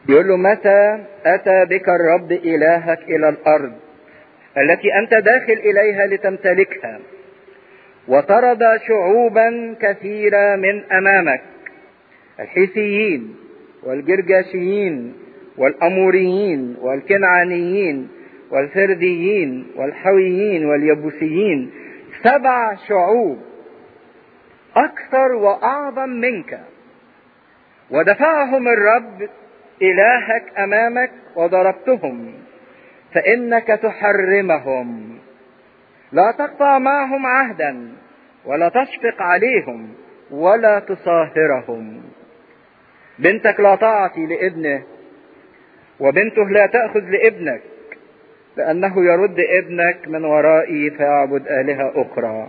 يقول له متى أتى بك الرب إلهك إلى الأرض التي أنت داخل إليها لتمتلكها، وطرد شعوبا كثيرة من أمامك، الحيثيين والجرجاشيين والأموريين والكنعانيين والفرديين والحويين واليبوسيين، 7 شعوب أكثر وأعظم منك، ودفعهم الرب إلهك أمامك وضربتهم، فإنك تحرمهم، لا تقطع معهم عهدا ولا تشفق عليهم ولا تصاهرهم. بنتك لا تعطي لابنه، وبنته لا تأخذ لابنك، لأنه يرد ابنك من ورائي فيعبد آلهة أخرى،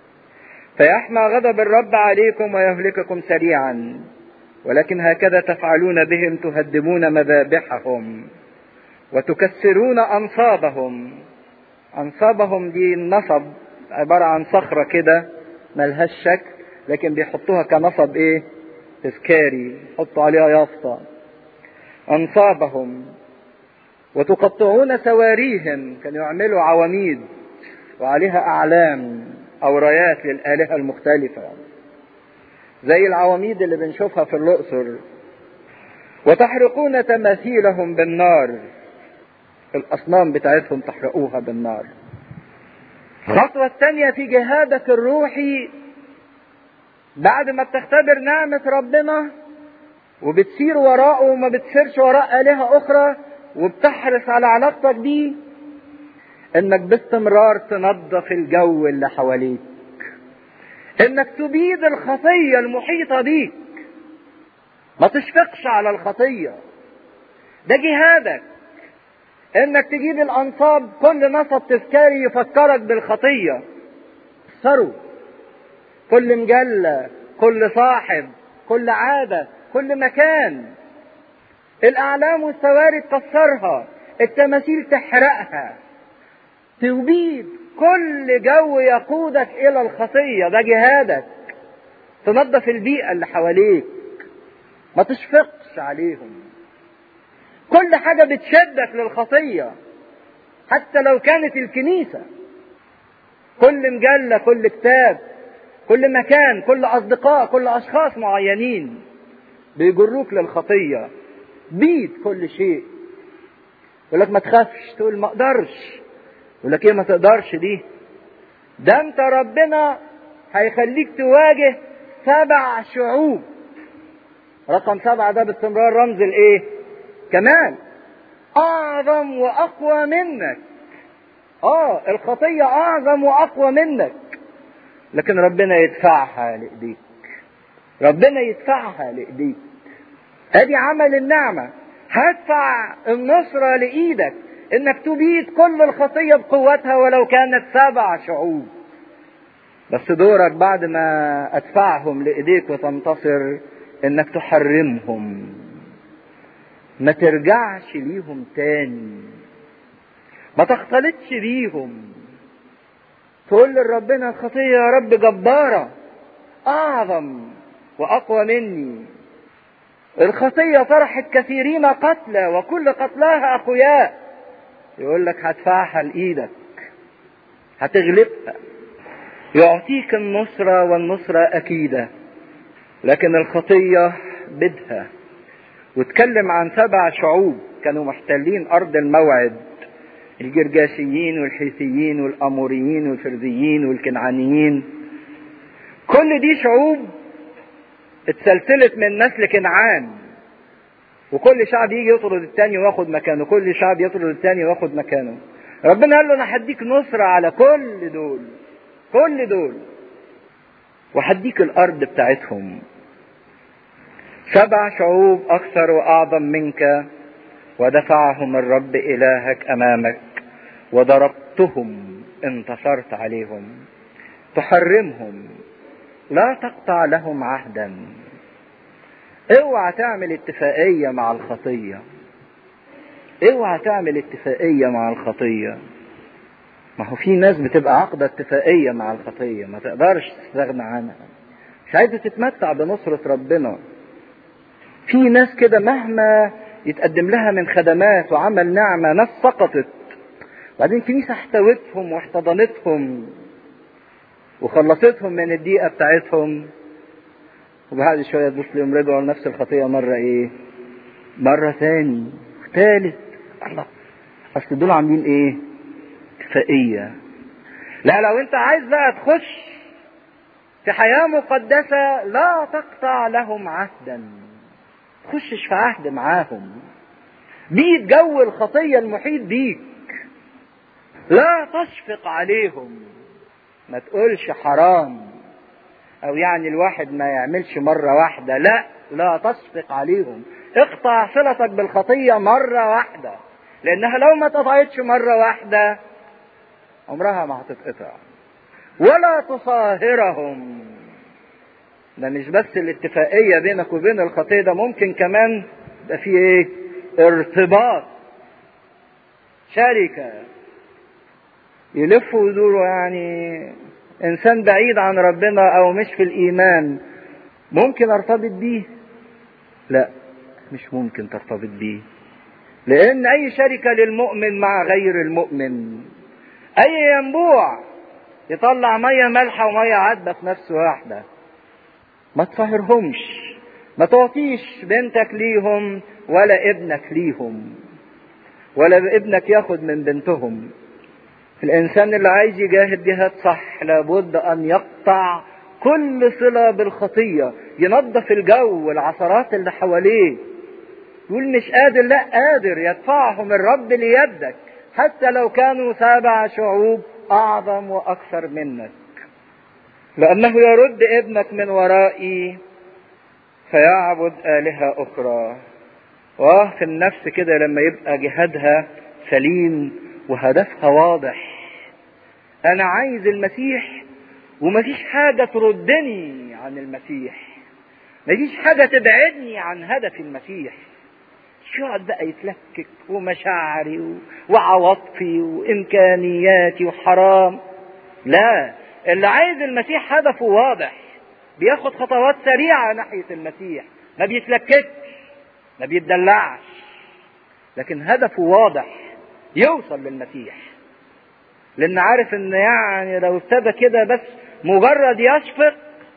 فيحمى غضب الرب عليكم ويهلككم سريعا. ولكن هكذا تفعلون بهم، تهدمون مذابحهم وتكسرون أنصابهم. أنصابهم دي النصب عبارة عن صخرة كده ملهاش شكل، لكن بيحطوها كنصب تذكاري، يحطوا عليها يافطة. أنصابهم وتقطعون سواريهم، كانوا يعملوا عواميد وعليها أعلام أو رايات للآلهة المختلفة زي العواميد اللي بنشوفها في الأقصر. وتحرقون تماثيلهم بالنار، الأصنام بتاعتهم تحرقوها بالنار. الخطوة الثانية في جهادك الروحي بعد ما بتختبر نعمة ربنا وبتسير وراءه وما بتسيرش وراء آلهة أخرى وبتحرص على علاقتك بيه، انك باستمرار تنظف الجو اللي حواليك، انك تبيد الخطية المحيطة بيك، ما تشفقش على الخطية. ده جهادك، انك تجيب الانصاب، كل نصب تذكاري يفكرك بالخطية تكسره، كل مجلة، كل صاحب، كل عادة، كل مكان، الاعلام والسواري تكسرها، التماثيل تحرقها، تبيد كل جو يقودك الى الخطية. ده جهادك، تنظف البيئة اللي حواليك، ما تشفقش عليهم. كل حاجة بتشدك للخطية حتى لو كانت الكنيسة، كل مجلة، كل كتاب، كل مكان، كل أصدقاء، كل أشخاص معينين بيجروك للخطية، بيد كل شيء. يقول لك ما تخافش، تقول ما اقدرش، يقول لك ايه ما تقدرش دي؟ ده انت ربنا هيخليك تواجه 7 شعوب. رقم 7 ده باستمرار رمز الايه؟ كمان اعظم واقوى منك. الخطية اعظم واقوى منك، لكن ربنا يدفعها لايديك، ربنا يدفعها لايديك. ادي عمل النعمة، هدفع النصرة لايدك انك تبيد كل الخطية بقوتها ولو كانت 7 شعوب. بس دورك بعد ما ادفعهم لايديك وتنتصر انك تحرمهم، ما ترجعش ليهم تاني، ما تختلطش بيهم. تقول لربنا الخطية يا رب جبارة، اعظم واقوى مني. الخطية طرحت كثيرين قتلى وكل قتلاها اقوياء. يقول لك هدفعها لايدك، هتغلبها، يعطيك النصرة والنصرة اكيدة. لكن الخطية بدها. واتكلم عن 7 شعوب كانوا محتلين ارض الموعد، الجرجاشيين والحيثيين والاموريين والفرديين والكنعانيين. كل دي شعوب اتسلسلت من نسل كنعان، وكل شعب يجي يطرد التاني وياخد مكانه، كل شعب يطرد التاني وياخد مكانه. ربنا قال له انا هديك نصرة على كل دول وهديك الارض بتاعتهم. 7 شعوب اكثر واعظم منك، ودفعهم الرب الهك امامك وضربتهم، انتصرت عليهم. تحرمهم، لا تقطع لهم عهدا. اوعى تعمل اتفاقية مع الخطية، اوعى تعمل اتفاقية مع الخطية. ما هو في ناس بتبقى عقدة اتفاقية مع الخطية، ما تقدرش تستغنى عنها، مش عايزة تتمتع بنصرة ربنا. في ناس كده مهما يتقدم لها من خدمات وعمل نعمة، ناس سقطت، بعدين الكنيسة احتوتهم واحتضنتهم وخلصتهم من الضيقة بتاعتهم، وبعد شوية تبص لهم رجعوا لنفس الخطية مرة ايه؟ مرة ثاني ثالث. الله، اصل دول عاملين ايه؟ اتفاقية. لا، لو انت عايز بقى تخش في حياة مقدسة لا تقطع لهم عهدا، تخشش في عهد معاهم، بيت جو الخطية المحيط بيك، لا تشفق عليهم، ما تقولش حرام او يعني الواحد ما يعملش مرة واحدة، لا تشفق عليهم، اقطع صلتك بالخطية مرة واحدة، لانها لو ما اتقطعتش مرة واحدة عمرها ما هتتقطع. ولا تصاهرهم، ده مش بس الاتفاقية بينك وبين الخطية، ده ممكن كمان يبقى فيه ايه؟ ارتباط، شركة، يلفوا ويدوروا. يعني انسان بعيد عن ربنا او مش في الايمان ممكن ارتبط بيه؟ لا، مش ممكن ترتبط بيه، لان اي شركة للمؤمن مع غير المؤمن، اي ينبوع يطلع مية مالحة ومية عذبة في نفس واحدة. ما تصاهرهمش، ما تعطيش بنتك ليهم ولا ابنك ليهم، ولا ابنك ياخد من بنتهم. الانسان اللي عايز يجاهد جهاد صح لابد ان يقطع كل صلة بالخطية، ينظف الجو والعثرات اللي حواليه، يقول مش قادر، لا قادر، يدفعهم الرب ليدك حتى لو كانوا 7 شعوب اعظم واكثر منك، لانه يرد ابنك من ورائي فيعبد آلهة اخرى. في النفس كده لما يبقى جهادها سليم وهدفها واضح، انا عايز المسيح ومفيش حاجة تردني عن المسيح، مفيش حاجة تبعدني عن هدف المسيح. شو يقعد بقى يتلكك ومشاعري وعواطفي وامكانياتي وحرام، لا، اللي عايز المسيح هدفه واضح، بياخد خطوات سريعة ناحية المسيح، ما بيتلككش، ما بيتدلعش، لكن هدفه واضح، يوصل للمسيح. لان عارف ان يعني لو ابتدى كده بس مجرد يشفق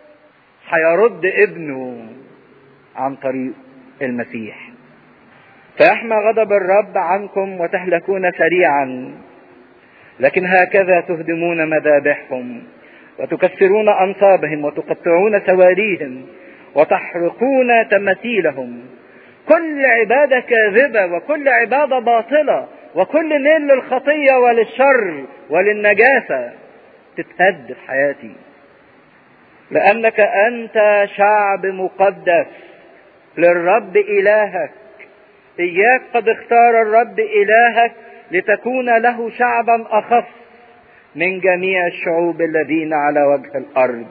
هيرد ابنه عن طريق المسيح. فيحمى غضب الرب عنكم وتهلكون سريعا، لكن هكذا تهدمون مذابحهم وتكسرون أنصابهم وتقطعون سواريهم وتحرقون تماثيلهم. كل عبادة كاذبة وكل عبادة باطلة وكل ميل للخطية وللشر وللنجاسة تتهد في حياتي، لأنك أنت شعب مقدس للرب إلهك. إياك قد اختار الرب إلهك لتكون له شعبا أخص من جميع الشعوب الذين على وجه الأرض.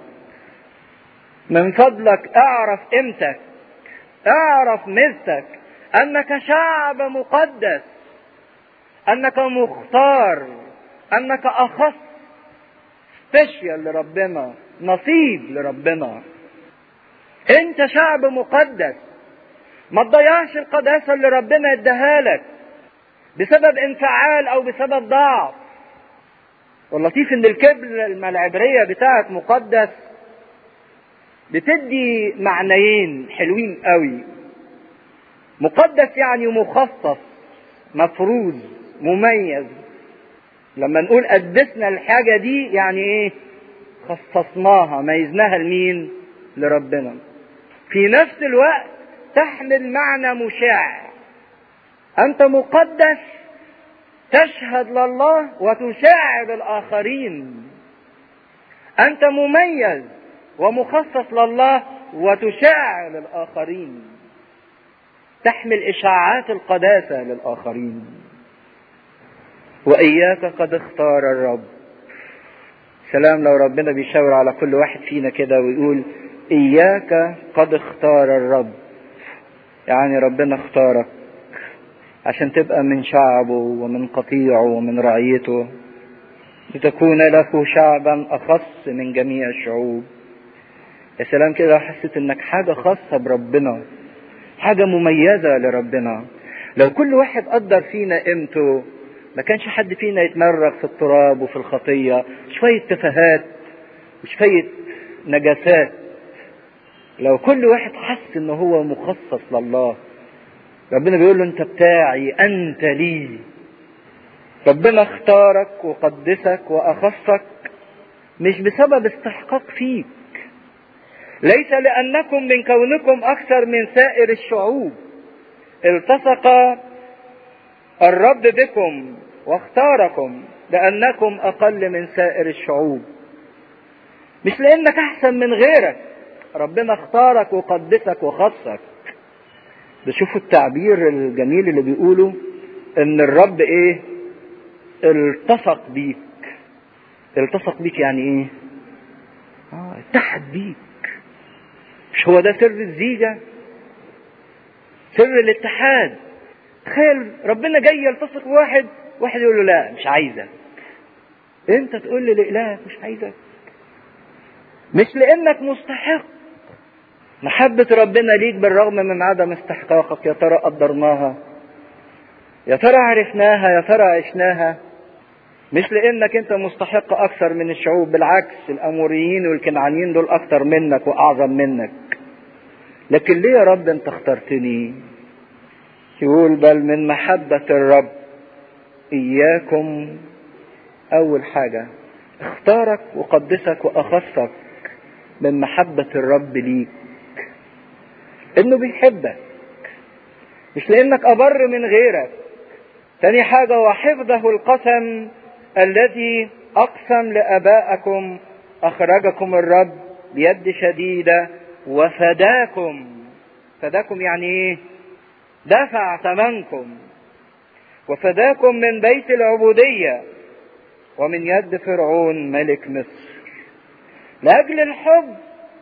من فضلك اعرف قيمتك، اعرف ميزتك، أنك شعب مقدس، أنك مختار، أنك أخص، سبيشال لربنا، نصيب لربنا. أنت شعب مقدس، ما تضيعش القداسة اللي ربنا اداها لك بسبب انفعال او بسبب ضعف. واللطيف ان الكلمة العبرية بتاعت مقدس بتدي معنيين حلوين قوي. مقدس يعني مخصص، مفروض، مميز. لما نقول قدسنا الحاجة دي يعني ايه؟ خصصناها، ميزناها لمين؟ لربنا. في نفس الوقت تحمل معنى مشاع. أنت مقدس، تشهد لله وتشاع للآخرين. أنت مميز ومخصص لله وتشاع للآخرين، تحمل إشاعات القداسة للآخرين. وإياك قد اختار الرب. سلام لو ربنا بيشاور على كل واحد فينا كده ويقول إياك قد اختار الرب، يعني ربنا اختارك عشان تبقى من شعبه ومن قطيعه ومن رعيته، لتكون له شعبا أخص من جميع الشعوب. يا سلام كده، حسيت انك حاجة خاصة بربنا، حاجة مميزة لربنا، لو كل واحد قدر فينا قيمته ما كانش حد فينا يتمرغ في التراب وفي الخطية، شوية تفاهات وشوية نجاسات. لو كل واحد حس ان هو مخصص لله، ربنا بيقول له انت بتاعي، انت لي. ربنا اختارك وقدسك واخصك مش بسبب استحقاق فيك، ليس لانكم من كونكم اكثر من سائر الشعوب التصق الرب بكم واختاركم لانكم اقل من سائر الشعوب، مش لانك احسن من غيرك، ربنا اختارك وقدسك وخصك. بشوفوا التعبير الجميل اللي بيقوله ان الرب ايه؟ التصق بيك. التصق بيك يعني ايه؟ اتحد بيك. مش هو ده سر الزيجة؟ سر الاتحاد. تخيل ربنا جاي يلتصق بواحد، واحد يقول له لا مش عايزك، انت تقول لي لإلهك مش عايزك، مش لانك مستحق. محبة ربنا ليك بالرغم من عدم استحقاقك، يا ترى قدرناها؟ يا ترى عرفناها؟ يا ترى عشناها؟ مش لانك انت مستحق اكثر من الشعوب، بالعكس الاموريين والكنعانيين دول اكثر منك واعظم منك، لكن ليه يا رب انت اخترتني؟ يقول بل من محبة الرب اياكم. اول حاجة اختارك وقدسك واخصك من محبة الرب ليك، انه بيحبك مش لانك ابر من غيرك. تاني حاجة وحفظه القسم الذي اقسم لابائكم اخرجكم الرب بيد شديدة وفداكم. فداكم يعني ايه؟ دفع ثمنكم. وفداكم من بيت العبودية ومن يد فرعون ملك مصر، لأجل الحب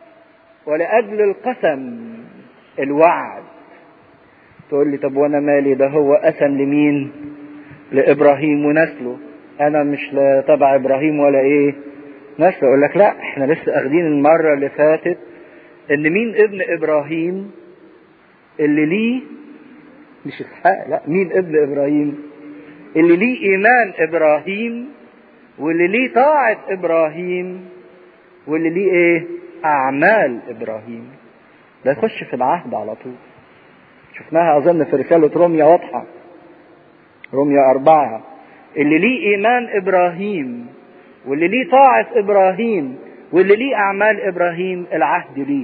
ولأجل القسم الوعد. تقول لي طب وانا مالي؟ ده هو قسم لمين؟ لإبراهيم ونسله، انا مش تبع ابراهيم ولا ايه نسله. اقول لك لا، احنا لسه اخدين المرة اللي فاتت ان مين ابن ابراهيم اللي ليه، مش اسحاق، لا، مين ابن ابراهيم اللي ليه ايمان ابراهيم واللي ليه طاعة ابراهيم واللي ليه ايه؟ اعمال ابراهيم. ده يخش في العهد على طول. شفناها اظن في رسالة روميا واضحة، روميا 4، اللي ليه ايمان ابراهيم واللي ليه طاعة ابراهيم واللي ليه اعمال ابراهيم العهد ليه.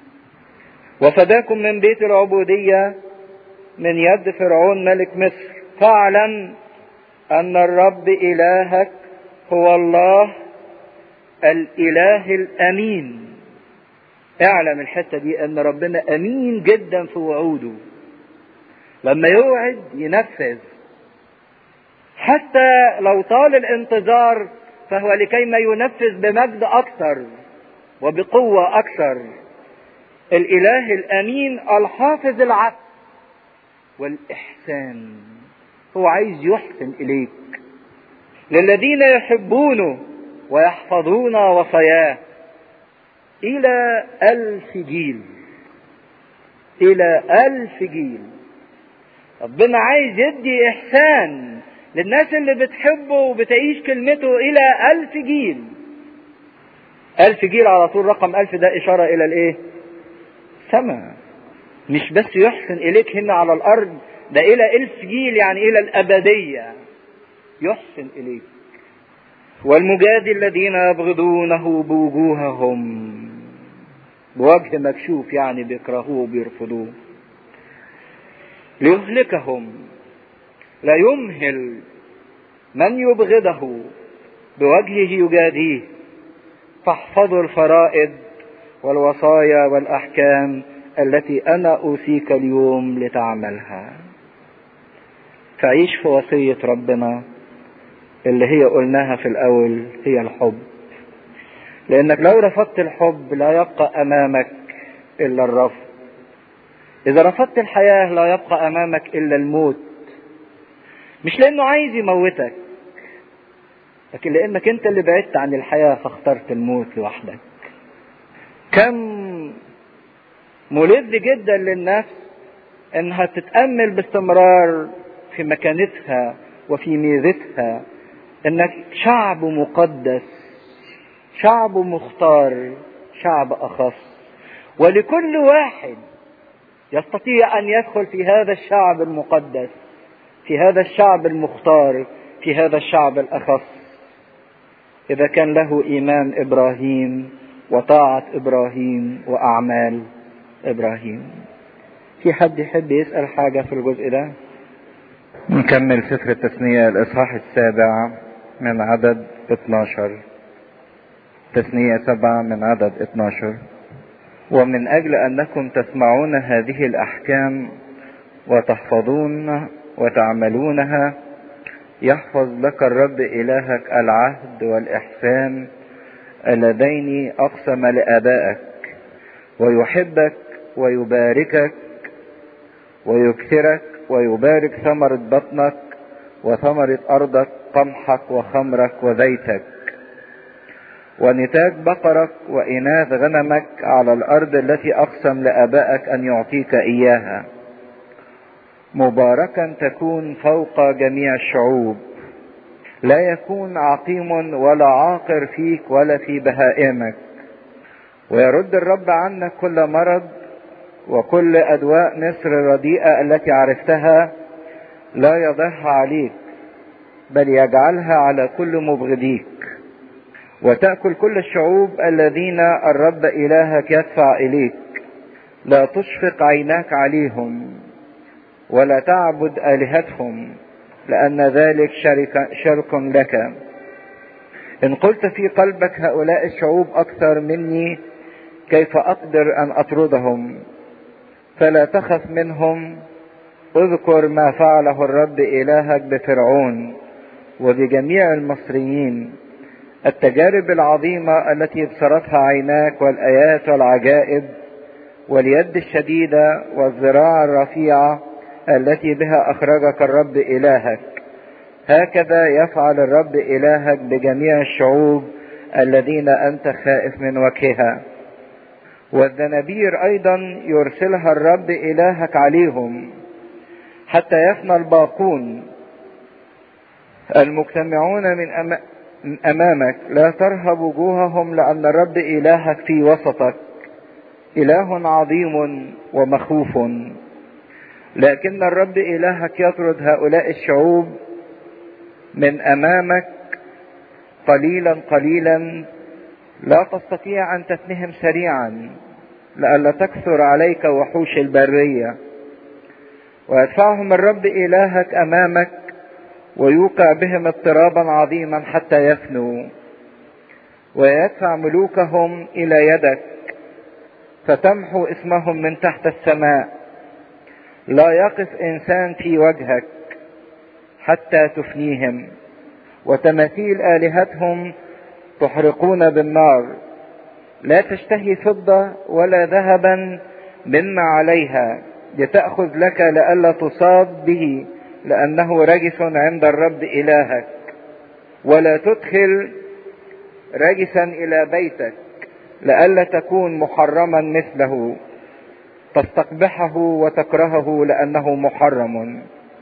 وفداكم من بيت العبودية من يد فرعون ملك مصر، فاعلم ان الرب الهك هو الله الاله الامين. اعلم الحتة دي ان ربنا امين جدا في وعوده، لما يوعد ينفذ، حتى لو طال الانتظار فهو لكي ما ينفذ بمجد اكثر وبقوة اكثر. الاله الامين الحافظ العدل والاحسان، هو عايز يحسن اليك للذين يحبونه ويحفظون وصاياه الى 1000 جيل. الى 1000 جيل. ربنا عايز يدي احسان للناس اللي بتحبه وبتعيش كلمته الى 1000 جيل. 1000 جيل على طول، رقم 1000 ده اشارة الى الايه؟ سماء. مش بس يحسن اليك هنا على الارض، ده الى 1000 جيل يعني الى الابدية يحسن اليك. والمجادي الذين يبغضونه بوجوههم، بوجه مكشوف يعني بيكرهوه وبيرفضوه، ليهلكهم. لا يمهل من يبغضه بوجهه يجاديه. فاحفظوا الفرائض والوصايا والأحكام التي أنا أوصيك اليوم لتعملها. فعيش في وصية ربنا اللي هي قلناها في الأول، هي الحب. لأنك لو رفضت الحب لا يبقى أمامك إلا الرفض. إذا رفضت الحياة لا يبقى أمامك إلا الموت. مش لأنه عايز يموتك، لكن لأنك أنت اللي بعدت عن الحياة فاخترت الموت لوحدك. كم ملذ جدا للنفس انها تتأمل باستمرار في مكانتها وفي ميزتها، انك شعب مقدس، شعب مختار، شعب اخص. ولكل واحد يستطيع ان يدخل في هذا الشعب المقدس، في هذا الشعب المختار، في هذا الشعب الاخص، اذا كان له ايمان ابراهيم وطاعة ابراهيم واعمال ابراهيم. في حد يحب يسأل حاجة في الجزء ده؟ نكمل سفر التثنية الاصحاح 7 من عدد 12. تثنية 7 من عدد 12. ومن اجل انكم تسمعون هذه الاحكام وتحفظون وتعملونها، يحفظ لك الرب الهك العهد والاحسان اللذين اقسم لابائك، ويحبك ويباركك ويكثرك، ويبارك ثمرة بطنك وثمرة ارضك، قمحك وخمرك وزيتك، ونتاج بقرك وإناث غنمك على الأرض التي أقسم لآبائك أن يعطيك إياها. مباركا تكون فوق جميع الشعوب، لا يكون عقيم ولا عاقر فيك ولا في بهائمك. ويرد الرب عنك كل مرض وكل أدواء مصر الرديئة التي عرفتها، لا يضعها عليك، بل يجعلها على كل مبغضيك. وتأكل كل الشعوب الذين الرب إلهك يدفع إليك، لا تشفق عيناك عليهم ولا تعبد آلهتهم، لأن ذلك شرك لك. إن قلت في قلبك هؤلاء الشعوب أكثر مني، كيف أقدر أن أطردهم؟ فلا تخف منهم. اذكر ما فعله الرب إلهك بفرعون وبجميع المصريين، التجارب العظيمة التي ابصرتها عيناك، والآيات والعجائب، واليد الشديدة والذراع الرفيعة التي بها أخرجك الرب إلهك. هكذا يفعل الرب إلهك بجميع الشعوب الذين أنت خائف من وجهها. والذنابير أيضا يرسلها الرب إلهك عليهم، حتى يفنى الباقون المجتمعون من أمامك. لا ترهب وجوههم، لأن الرب إلهك في وسطك، إله عظيم ومخوف. لكن الرب إلهك يطرد هؤلاء الشعوب من أمامك قليلا قليلا، لا تستطيع أن تفنهم سريعا، لئلا تكثر عليك وحوش البرية. ويدفعهم الرب إلهك أمامك، ويوقع بهم اضطرابا عظيما حتى يفنوا. ويدفع ملوكهم إلى يدك، فتمحو اسمهم من تحت السماء. لا يقف إنسان في وجهك حتى تفنيهم. وتماثيل آلهتهم تحرقون بالنار. لا تشتهي فضة ولا ذهبا مما عليها، لتأخذ لك لئلا تصاب به، لأنه رجس عند الرب إلهك. ولا تدخل رجسا إلى بيتك، لئلا تكون محرما مثله، تستقبحه وتكرهه لأنه محرم.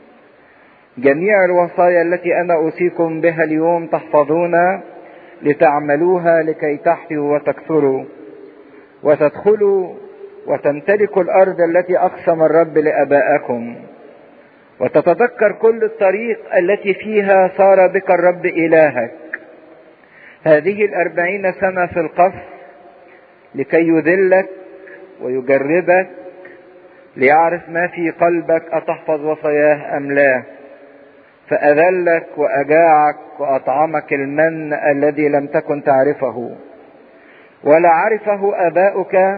جميع الوصايا التي أنا أوصيكم بها اليوم تحفظون لتعملوها، لكي تحيوا وتكثروا وتدخلوا وتمتلكوا الأرض التي أقسم الرب لآبائكم، وتتذكر كل الطريق التي فيها صار بك الرب إلهك هذه 40 سنة في القصر، لكي يذلك ويجربك، ليعرف ما في قلبك أتحفظ وصاياه أم لا. فأذلك وأجاعك وأطعمك المن الذي لم تكن تعرفه ولا عرفه آباؤك،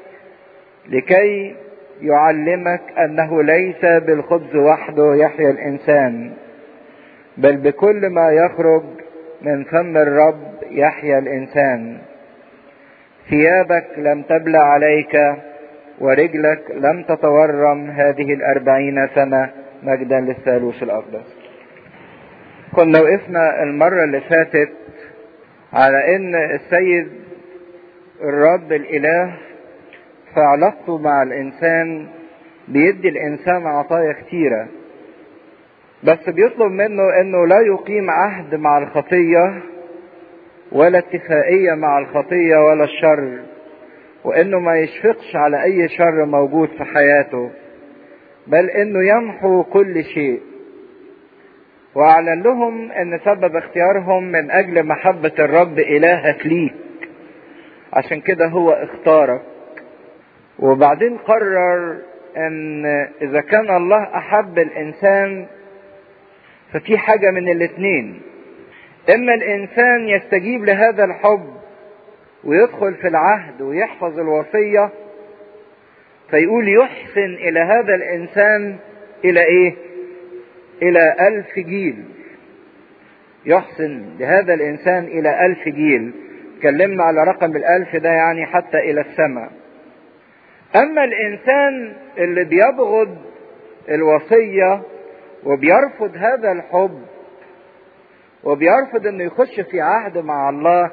لكي يعلمك أنه ليس بالخبز وحده يحيا الإنسان، بل بكل ما يخرج من فم الرب يحيا الإنسان. ثيابك لم تبلى عليك، ورجلك لم تتورم هذه 40 سنة، مجدا للثالوث الأقدس. كنا وقفنا المرة اللي فاتت على ان السيد الرب الإله في علاقته مع الإنسان بيدي الانسان عطايا كتيرة، بس بيطلب منه انه لا يقيم عهد مع الخطية ولا اتفاقية مع الخطية ولا الشر، وانه ما يشفقش على اي شر موجود في حياته، بل انه يمحو كل شيء. واعلن لهم ان سبب اختيارهم من اجل محبة الرب الهك ليك، عشان كده هو اختارك. وبعدين قرر ان اذا كان الله احب الانسان ففي حاجة من الاتنين: اما الانسان يستجيب لهذا الحب ويدخل في العهد ويحفظ الوصية، فيقول يحسن الى هذا الانسان الى ايه؟ الى 1000 جيل. يحسن لهذا الانسان الى 1000 جيل. اتكلمنا على رقم 1000 ده، يعني حتى الى السماء. اما الانسان اللي بيبغض الوصية وبيرفض هذا الحب وبيرفض انه يخش في عهد مع الله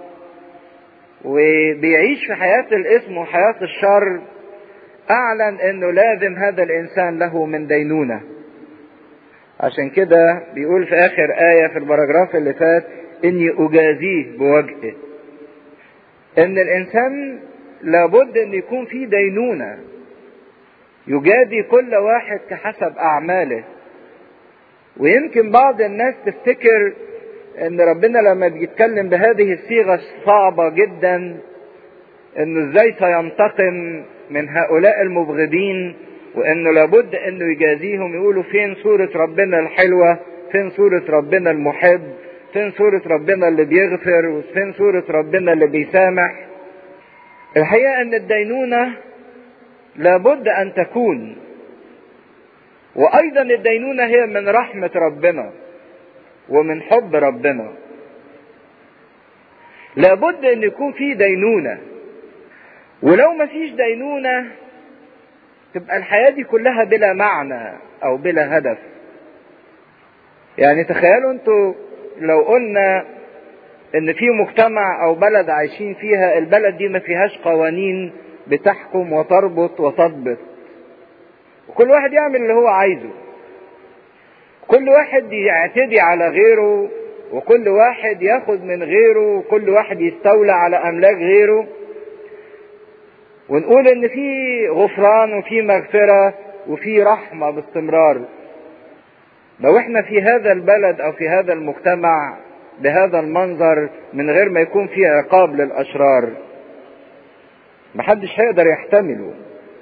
وبيعيش في حياة الاسم وحياة الشر، اعلن انه لازم هذا الانسان له من دينونة. عشان كده بيقول في اخر آية في البراجراف اللي فات: اني اجازيه بوجهه. ان الانسان لابد ان يكون فيه دينونة، يجازي كل واحد كحسب اعماله. ويمكن بعض الناس تفتكر ان ربنا لما بيتكلم بهذه الصيغة صعبة جدا، انه ازاي سينتقم من هؤلاء المبغضين، وانه لابد انه يجازيهم. يقولوا فين صورة ربنا الحلوة؟ فين صورة ربنا المحب؟ فين صورة ربنا اللي بيغفر؟ وفين صورة ربنا اللي بيسامح؟ الحقيقة ان الدينونة لابد ان تكون، وايضا الدينونة هي من رحمة ربنا ومن حب ربنا. لابد ان يكون في دينونة، ولو ما فيش دينونة تبقى الحياة دي كلها بلا معنى او بلا هدف. يعني تخيلوا انتوا لو قلنا ان في مجتمع او بلد عايشين فيها، البلد دي ما فيهاش قوانين بتحكم وتربط وتضبط، وكل واحد يعمل اللي هو عايزه، كل واحد يعتدي على غيره، وكل واحد ياخد من غيره، وكل واحد يستولى على املاك غيره، ونقول ان في غفران وفي مغفرة وفي رحمة باستمرار. لو احنا في هذا البلد او في هذا المجتمع بهذا المنظر من غير ما يكون في عقاب للاشرار، محدش هيقدر يحتمله،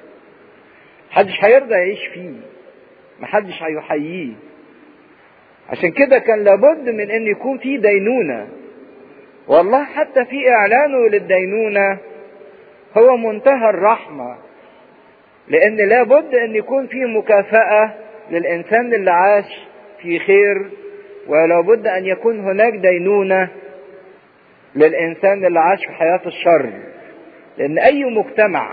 محدش هيرضى يعيش فيه، محدش هيحييه. عشان كده كان لابد من ان يكون في دينونة. والله حتى في اعلانه للدينونة هو منتهى الرحمة، لان لابد ان يكون في مكافأة للانسان اللي عاش في خير، ولابد ان يكون هناك دينونة للانسان اللي عاش في حياة الشر. لان اي مجتمع،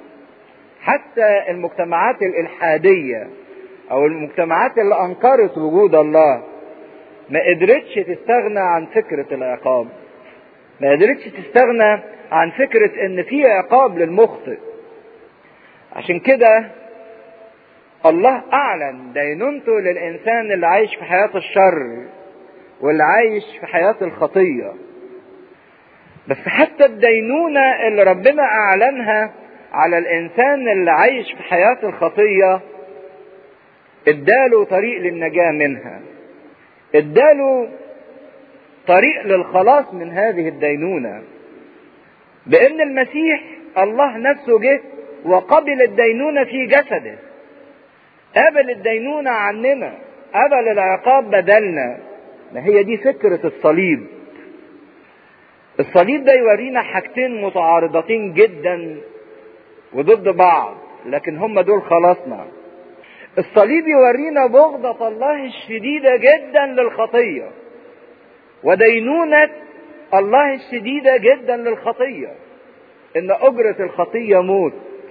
حتى المجتمعات الالحادية او المجتمعات اللي انكرت وجود الله، ما قدرتش تستغنى عن فكرة العقاب، ما قدرتش تستغنى عن فكرة ان في عقاب للمخطئ. عشان كده الله اعلن دينونته للانسان اللي عايش في حياة الشر واللي عايش في حياة الخطية. بس حتى الدينونة اللي ربنا اعلنها على الانسان اللي عايش في حياة الخطية اداله طريق للنجاة منها، اداله طريق للخلاص من هذه الدينونة، بان المسيح الله نفسه جه وقبل الدينونة في جسده، قبل الدينونة عننا، قبل العقاب بدلنا. ما هي دي فكرة الصليب. الصليب ده يورينا حاجتين متعارضتين جدا وضد بعض، لكن هم دول خلاصنا. الصليب يورينا بغضة الله الشديدة جدا للخطية، ودينونة الله الشديدة جدا للخطية، ان اجرة الخطية موت.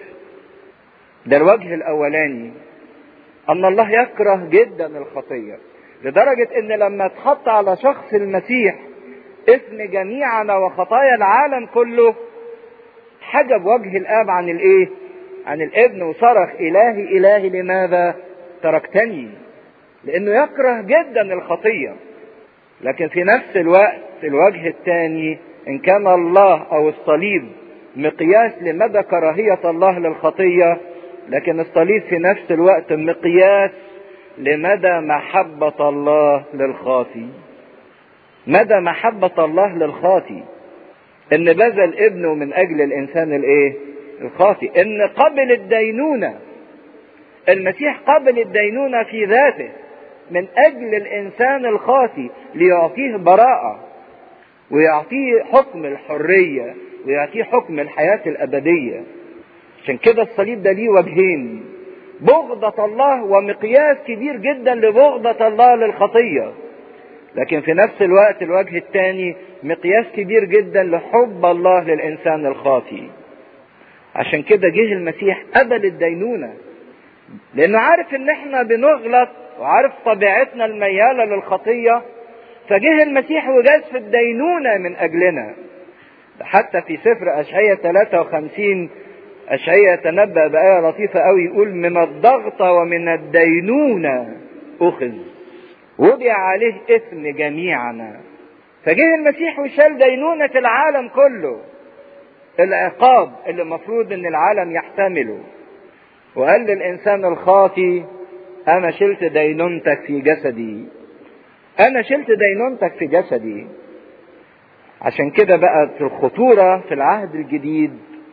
ده الوجه الاولاني، ان الله يكره جدا الخطية، لدرجة ان لما اتحط على شخص المسيح اسم جميعنا وخطايا العالم كله، حجب وجه الاب عن الايه؟ عن الابن وصرخ إلهي إلهي لماذا تركتني؟ لأنه يكره جدا الخطية. لكن في نفس الوقت الوجه الثاني، إن كان الله أو الصليب مقياس لمدى كراهية الله للخطية، لكن الصليب في نفس الوقت مقياس لمدى محبة الله للخاطي. مدى محبة الله للخاطي، ان بذل ابنه من اجل الانسان الخاطي، ان قبل الدينونة. المسيح قبل الدينونة في ذاته من اجل الانسان الخاطي ليعطيه براءة ويعطيه حكم الحرية ويعطيه حكم الحياة الابدية. عشان كده الصليب ده ليه وجهين، بغضة الله ومقياس كبير جدا لبغضة الله للخطية، لكن في نفس الوقت الوجه الثاني مقياس كبير جدا لحب الله للإنسان الخاطي. عشان كده جه المسيح قبل الدينونة، لأنه عارف إن إحنا بنغلط وعارف طبيعتنا الميالة للخطية، فجه المسيح وجاز في الدينونة من أجلنا. حتى في سفر أشعياء 53 أشعياء يتنبأ بآية لطيفة قوي، يقول من الضغط ومن الدينونة أخذ وضع عليه إثم جميعنا. فجه المسيح وشال دينونة العالم كله، العقاب اللي المفروض ان العالم يحتمله، وقال للإنسان الخاطي أنا شلت دينونتك في جسدي، أنا شلت دينونتك في جسدي. عشان كده بقى في الخطورة في العهد الجديد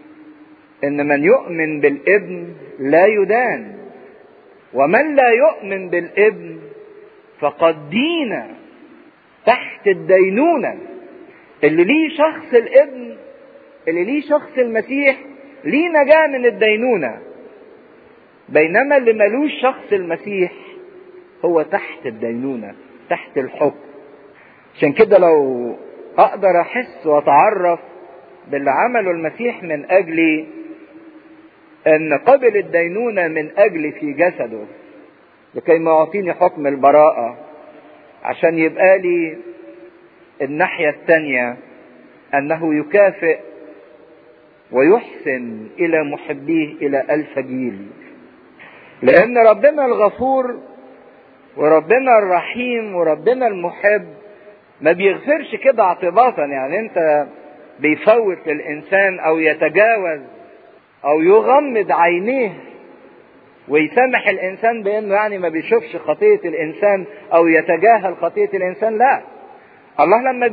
إن من يؤمن بالابن لا يدان، ومن لا يؤمن بالابن فقد دين تحت الدينونة. اللي ليه شخص الابن، اللي ليه شخص المسيح، ليه نجاة من الدينونة، بينما اللي ملوش شخص المسيح هو تحت الدينونة، تحت الحكم. عشان كده لو اقدر احس واتعرف باللي عمله المسيح من اجلي، ان قبل الدينونة من اجلي في جسده لكي ما يعطيني حكم البراءة، عشان يبقى لي الناحية التانية انه يكافئ ويحسن الى محبيه الى 1000 جيل. لان ربنا الغفور وربنا الرحيم وربنا المحب ما بيغفرش كده اعتباطا، يعني انت بيفوت الانسان او يتجاوز او يغمض عينيه ويسامح الانسان بانه يعني ما بيشوفش خطية الانسان او يتجاهل خطية الانسان. لا، الله لما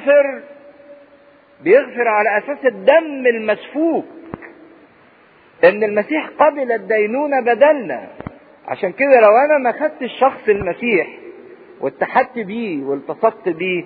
بيغفر على اساس الدم المسفوك، ان المسيح قبل الدينونة بدلنا. عشان كده لو انا ما خدتش شخص المسيح واتحدت بيه والتصقت بيه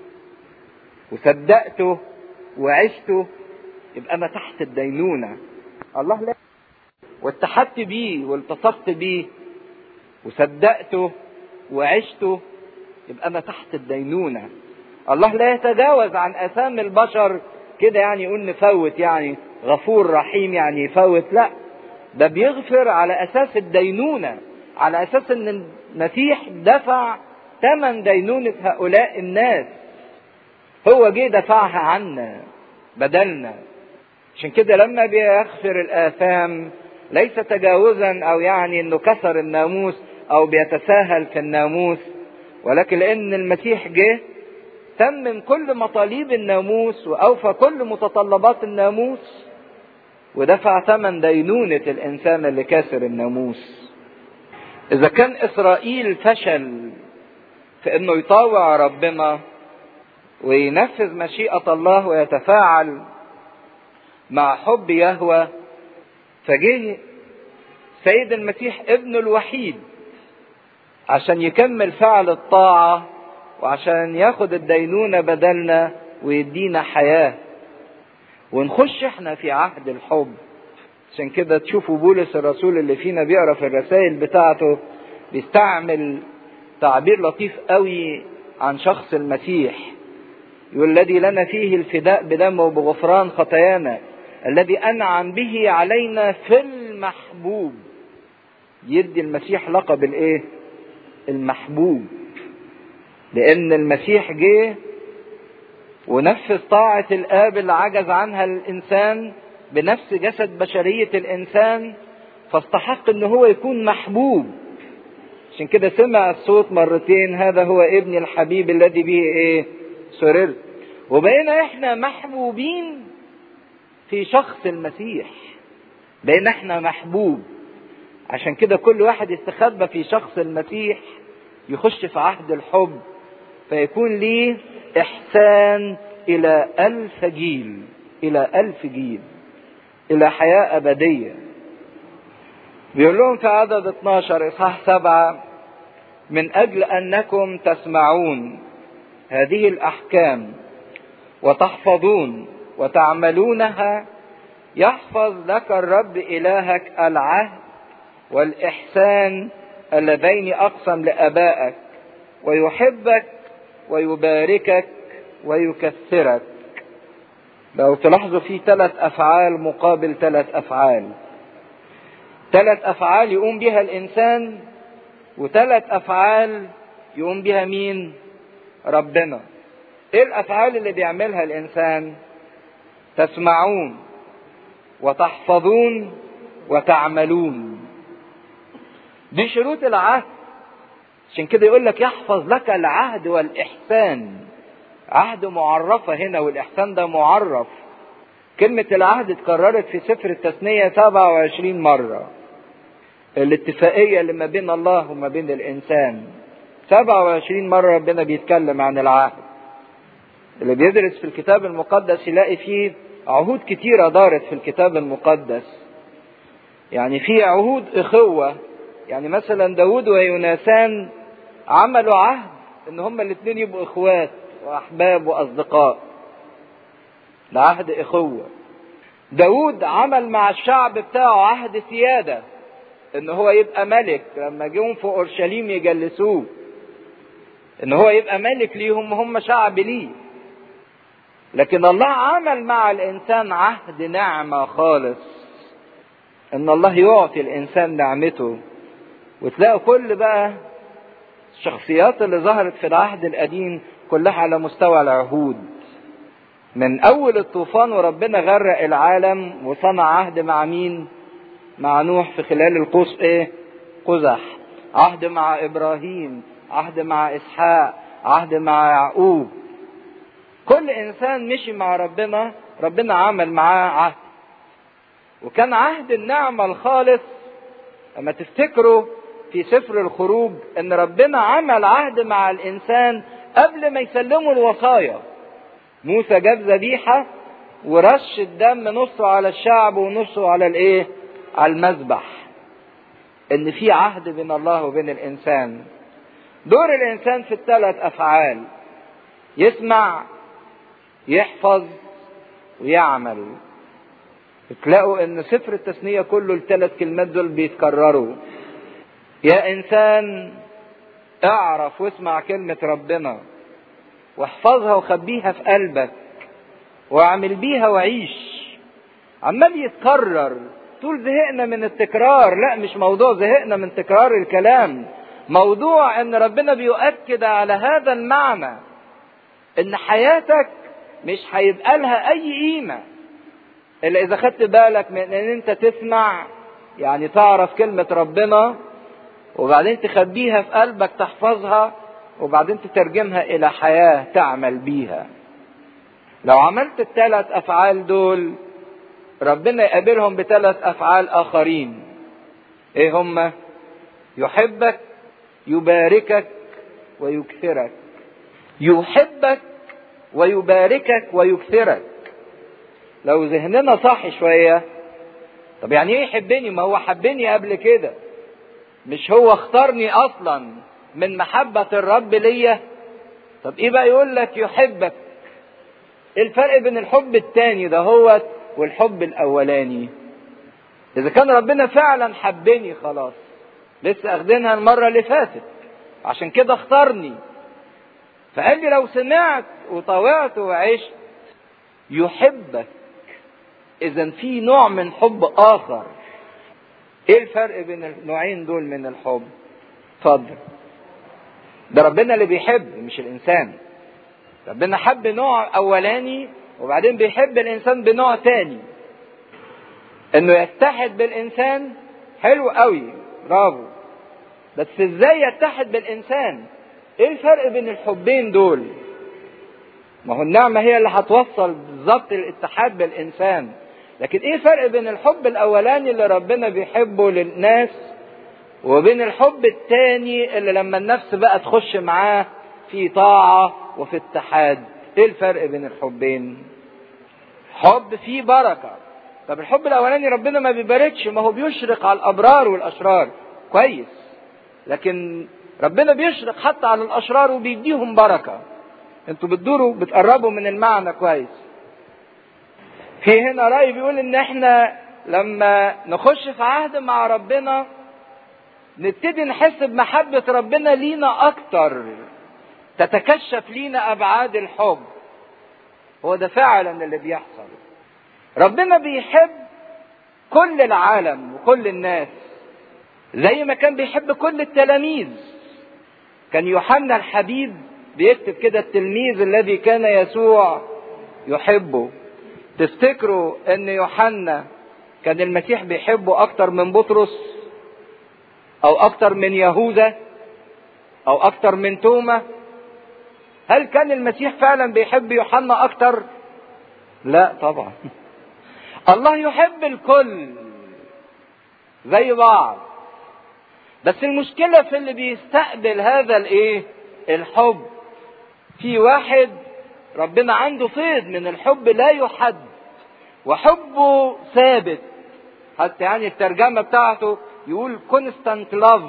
وصدقته وعشته، يبقى انا تحت الدينونة. الله لا، واتحدت بيه والتصقت بيه وصدقته وعشته، يبقى انا تحت الدينونة. الله لا يتجاوز عن آثام البشر كده يعني يقول نفوت، يعني غفور رحيم يعني يفوت. لا، ده بيغفر على اساس الدينونة، على اساس ان المسيح دفع ثمن دينونة هؤلاء الناس، هو جه دفعها عنا بدلنا. عشان كده لما بيغفر الآثام ليس تجاوزا او يعني انه كسر الناموس او بيتساهل في الناموس، ولكن لان المسيح جه تمم كل مطالب الناموس واوفى كل متطلبات الناموس ودفع ثمن دينونة الانسان اللي كاسر الناموس. اذا كان اسرائيل فشل في انه يطاوع ربنا وينفذ مشيئة الله ويتفاعل مع حب يهوه، فجه سيد المسيح ابنه الوحيد عشان يكمل فعل الطاعة وعشان ياخد الدينونة بدلنا ويدينا حياة ونخش احنا في عهد الحب. عشان كده تشوفوا بولس الرسول اللي فينا بيقرا في الرسائل بتاعته بيستعمل تعبير لطيف قوي عن شخص المسيح، يقول الذي لنا فيه الفداء بدمه بغفران خطايانا الذي أنعم به علينا في المحبوب. يدي المسيح لقب المحبوب، لأن المسيح جه ونفذ طاعة الآب اللي عجز عنها الإنسان بنفس جسد بشرية الإنسان، فاستحق إن هو يكون محبوب. عشان كده سمع الصوت مرتين: هذا هو ابني الحبيب الذي به سررت. وبقينا احنا محبوبين في شخص المسيح، بقينا احنا محبوب. عشان كده كل واحد يستخبى في شخص المسيح يخش في عهد الحب، فيكون ليه إحسان إلى 1000 جيل، إلى 1000 جيل، إلى حياة أبدية. بيقول لهم في عدد 12 إصحاح 7: من أجل أنكم تسمعون هذه الأحكام وتحفظون وتعملونها، يحفظ لك الرب إلهك العهد والإحسان اللذين أقسم لآبائك، ويحبك ويباركك ويكثرك. لو تلاحظوا في 3 أفعال مقابل 3 أفعال. 3 أفعال يقوم بها الإنسان، و3 أفعال يقوم بها مين؟ ربنا. ايه الأفعال اللي بيعملها الإنسان؟ تسمعون وتحفظون وتعملون. دي شروط العهد. عشان كده يقول لك يحفظ لك العهد والإحسان. عهد معرفة هنا، والإحسان ده معرف. كلمة العهد اتكررت في سفر التثنية 27 مرة. الاتفاقية اللي ما بين الله وما بين الإنسان 27 مرة ربنا بيتكلم عن العهد. اللي بيدرس في الكتاب المقدس يلاقي فيه عهود كتيرة دارت في الكتاب المقدس. يعني في عهود إخوة. يعني مثلا داود ويوناثان عملوا عهد ان هما الاثنين يبقوا اخوات واحباب واصدقاء. ده عهد اخوة. داود عمل مع الشعب بتاعه عهد سيادة، ان هو يبقى ملك. لما جم في اورشليم يجلسوه ان هو يبقى ملك ليهم، هم شعب ليه. لكن الله عمل مع الانسان عهد نعمة خالص، ان الله يعطي الانسان نعمته. وتلاقوا كل بقى الشخصيات اللي ظهرت في العهد القديم كلها على مستوى العهود. من اول الطوفان وربنا غرق العالم وصنع عهد مع مين؟ مع نوح في خلال القوس قزح. عهد مع ابراهيم، عهد مع اسحاق، عهد مع يعقوب. كل انسان مشي مع ربنا، ربنا عمل معاه عهد. وكان عهد النعمة الخالص. لما تفتكروا في سفر الخروج ان ربنا عمل عهد مع الانسان قبل ما يسلموا الوصايا. موسى جاب ذبيحة ورش الدم نصه على الشعب ونصه على على المذبح. ان في عهد بين الله وبين الانسان. دور الانسان في ال3 افعال: يسمع، يحفظ، ويعمل. تلاقوا ان سفر التثنية كله ال3 كلمات دول بيتكرروا. يا انسان اعرف واسمع كلمة ربنا واحفظها وخبيها في قلبك واعمل بيها وعيش. عمال يتكرر. طول زهقنا من التكرار. لا، مش موضوع زهقنا من تكرار الكلام، موضوع ان ربنا بيؤكد على هذا المعنى، ان حياتك مش هيبقى لها اي قيمة الا اذا خدت بالك من ان انت تسمع، يعني تعرف كلمة ربنا، وبعدين تخبيها في قلبك تحفظها، وبعدين تترجمها الى حياة تعمل بيها. لو عملت ال3 افعال دول ربنا يقابلهم ب3 افعال اخرين. ايه هم؟ يحبك، يباركك، ويكثرك. يحبك ويباركك ويكثرك. لو ذهننا صح شوية، طب يعني ايه يحبني؟ ما هو حبني قبل كده. مش هو اختارني اصلا من محبة الرب ليا؟ طب ايه بقى يقول لك يحبك؟ ايه الفرق بين الحب التاني ده هو والحب الاولاني؟ اذا كان ربنا فعلا حبني خلاص، لسه اخدينها المرة اللي فاتت، عشان كده اختارني. فقال لي لو سمعت وطوعت وعشت يحبك. اذا في نوع من حب اخر. ايه الفرق بين النوعين دول من الحب؟ اتفضل. ده ربنا اللي بيحب مش الانسان. ربنا حب نوع اولاني وبعدين بيحب الانسان بنوع تاني. انه يتحد بالانسان حلو قوي، برافو، بس ازاي يتحد بالانسان؟ ايه الفرق بين الحبين دول؟ ما هو النعمة هي اللي هتوصل بالظبط الاتحاد بالانسان، لكن ايه الفرق بين الحب الاولاني اللي ربنا بيحبه للناس وبين الحب التاني اللي لما النفس بقى تخش معاه في طاعة وفي اتحاد؟ ايه الفرق بين الحبين؟ حب فيه بركة. طب الحب الاولاني ربنا ما بيباركش، ما هو بيشرق على الابرار والاشرار، كويس، لكن ربنا بيشرق حتى على الاشرار وبيديهم بركة. انتوا بتدوروا بتقربوا من المعنى كويس. في هنا رأي بيقول ان احنا لما نخش في عهد مع ربنا نبتدي نحس بمحبة ربنا لينا اكتر، تتكشف لينا ابعاد الحب. هو ده فعلا اللي بيحصل. ربنا بيحب كل العالم وكل الناس زي ما كان بيحب كل التلاميذ. كان يوحنا الحبيب بيكتب كده التلميذ الذي كان يسوع يحبه. تفتكروا ان يوحنا كان المسيح بيحبه اكتر من بطرس او اكتر من يهوذا او اكتر من توما؟ هل كان المسيح فعلا بيحب يوحنا اكتر؟ لا طبعا. الله يحب الكل زي بعض، بس المشكلة في اللي بيستقبل هذا الحب. في واحد ربنا عنده فيض من الحب لا يحد، وحبه ثابت، حتى يعني الترجمة بتاعته يقول constant love،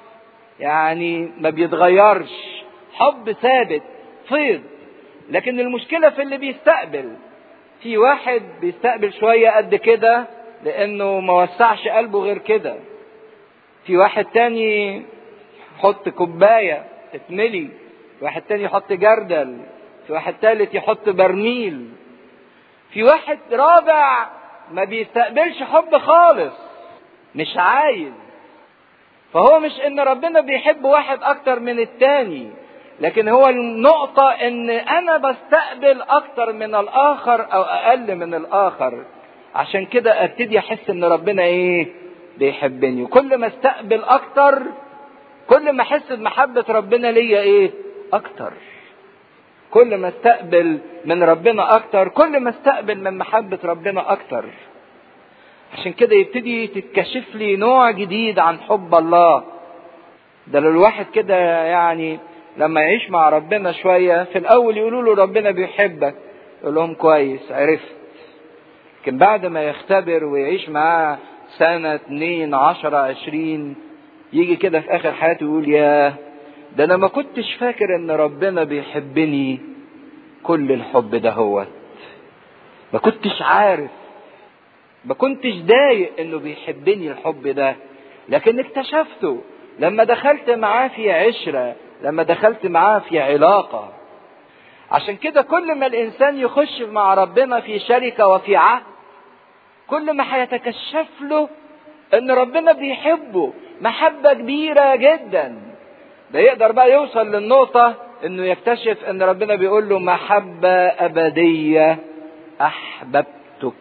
يعني ما بيتغيرش، حب ثابت فيض. لكن المشكلة في اللي بيستقبل. في واحد بيستقبل شوية قد كده لانه ما وسعش قلبه غير كده. في واحد تاني يحط كوباية تتملي، في واحد تاني يحط جردل، في واحد تالت يحط برميل، في واحد رابع ما بيستقبلش حب خالص، مش عايز. فهو مش ان ربنا بيحب واحد اكتر من التاني، لكن هو النقطة ان انا بستقبل اكتر من الاخر او اقل من الاخر. عشان كده ابتدي احس ان ربنا بيحبني. وكل ما استقبل اكتر كل ما احس بمحبة ربنا ليا اكتر. كل ما استقبل من ربنا اكتر كل ما استقبل من محبة ربنا اكتر. عشان كده يبتدي تتكشف لي نوع جديد عن حب الله. ده الواحد كده يعني لما يعيش مع ربنا شوية، في الاول يقولوا له ربنا بيحبك، يقول لهم كويس عرفت. لكن بعد ما يختبر ويعيش معاه سنة 2 10 20 يجي كده في اخر حياته يقول ياه، ده انا ما كنتش فاكر ان ربنا بيحبني كل الحب ده. هو ما كنتش عارف، ما كنتش ضايق انه بيحبني الحب ده، لكن اكتشفته لما دخلت معاه في عشرة، لما دخلت معاه في علاقة. عشان كده كل ما الانسان يخش مع ربنا في شركة وفي عهد كل ما هيتكشف له ان ربنا بيحبه محبة كبيرة جدا. ده يقدر بقى يوصل للنقطة انه يكتشف ان ربنا بيقول له محبة ابدية، احببتك.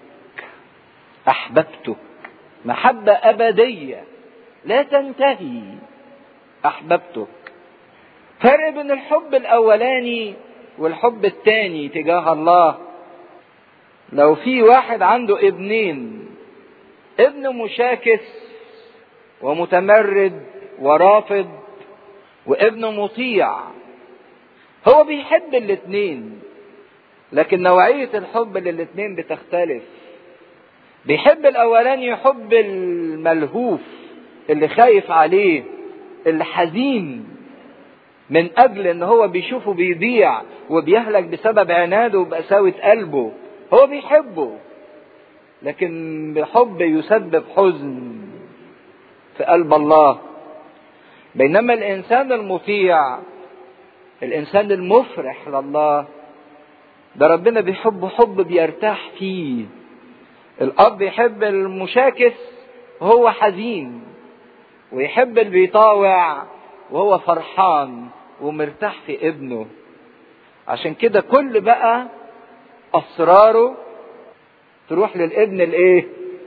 محبة ابدية لا تنتهي، احببتك. فرق بين الحب الاولاني والحب التاني تجاه الله. لو في واحد عنده ابنين، ابن مشاكس ومتمرد ورافض، وابن مطيع، هو بيحب الاتنين، لكن نوعية الحب للاتنين بتختلف. بيحب الاولاني حب الملهوف اللي خايف عليه، اللي حزين من اجل ان هو بيشوفه بيضيع وبيهلك بسبب عناده وبقساوة قلبه. هو بيحبه لكن بحب يسبب حزن في قلب الله. بينما الانسان المطيع، الانسان المفرح لله، ده ربنا بيحبه حب بيرتاح فيه. الاب يحب المشاكس وهو حزين، ويحب اللي بيطاوع وهو فرحان ومرتاح في ابنه. عشان كده كل بقى اسراره تروح للابن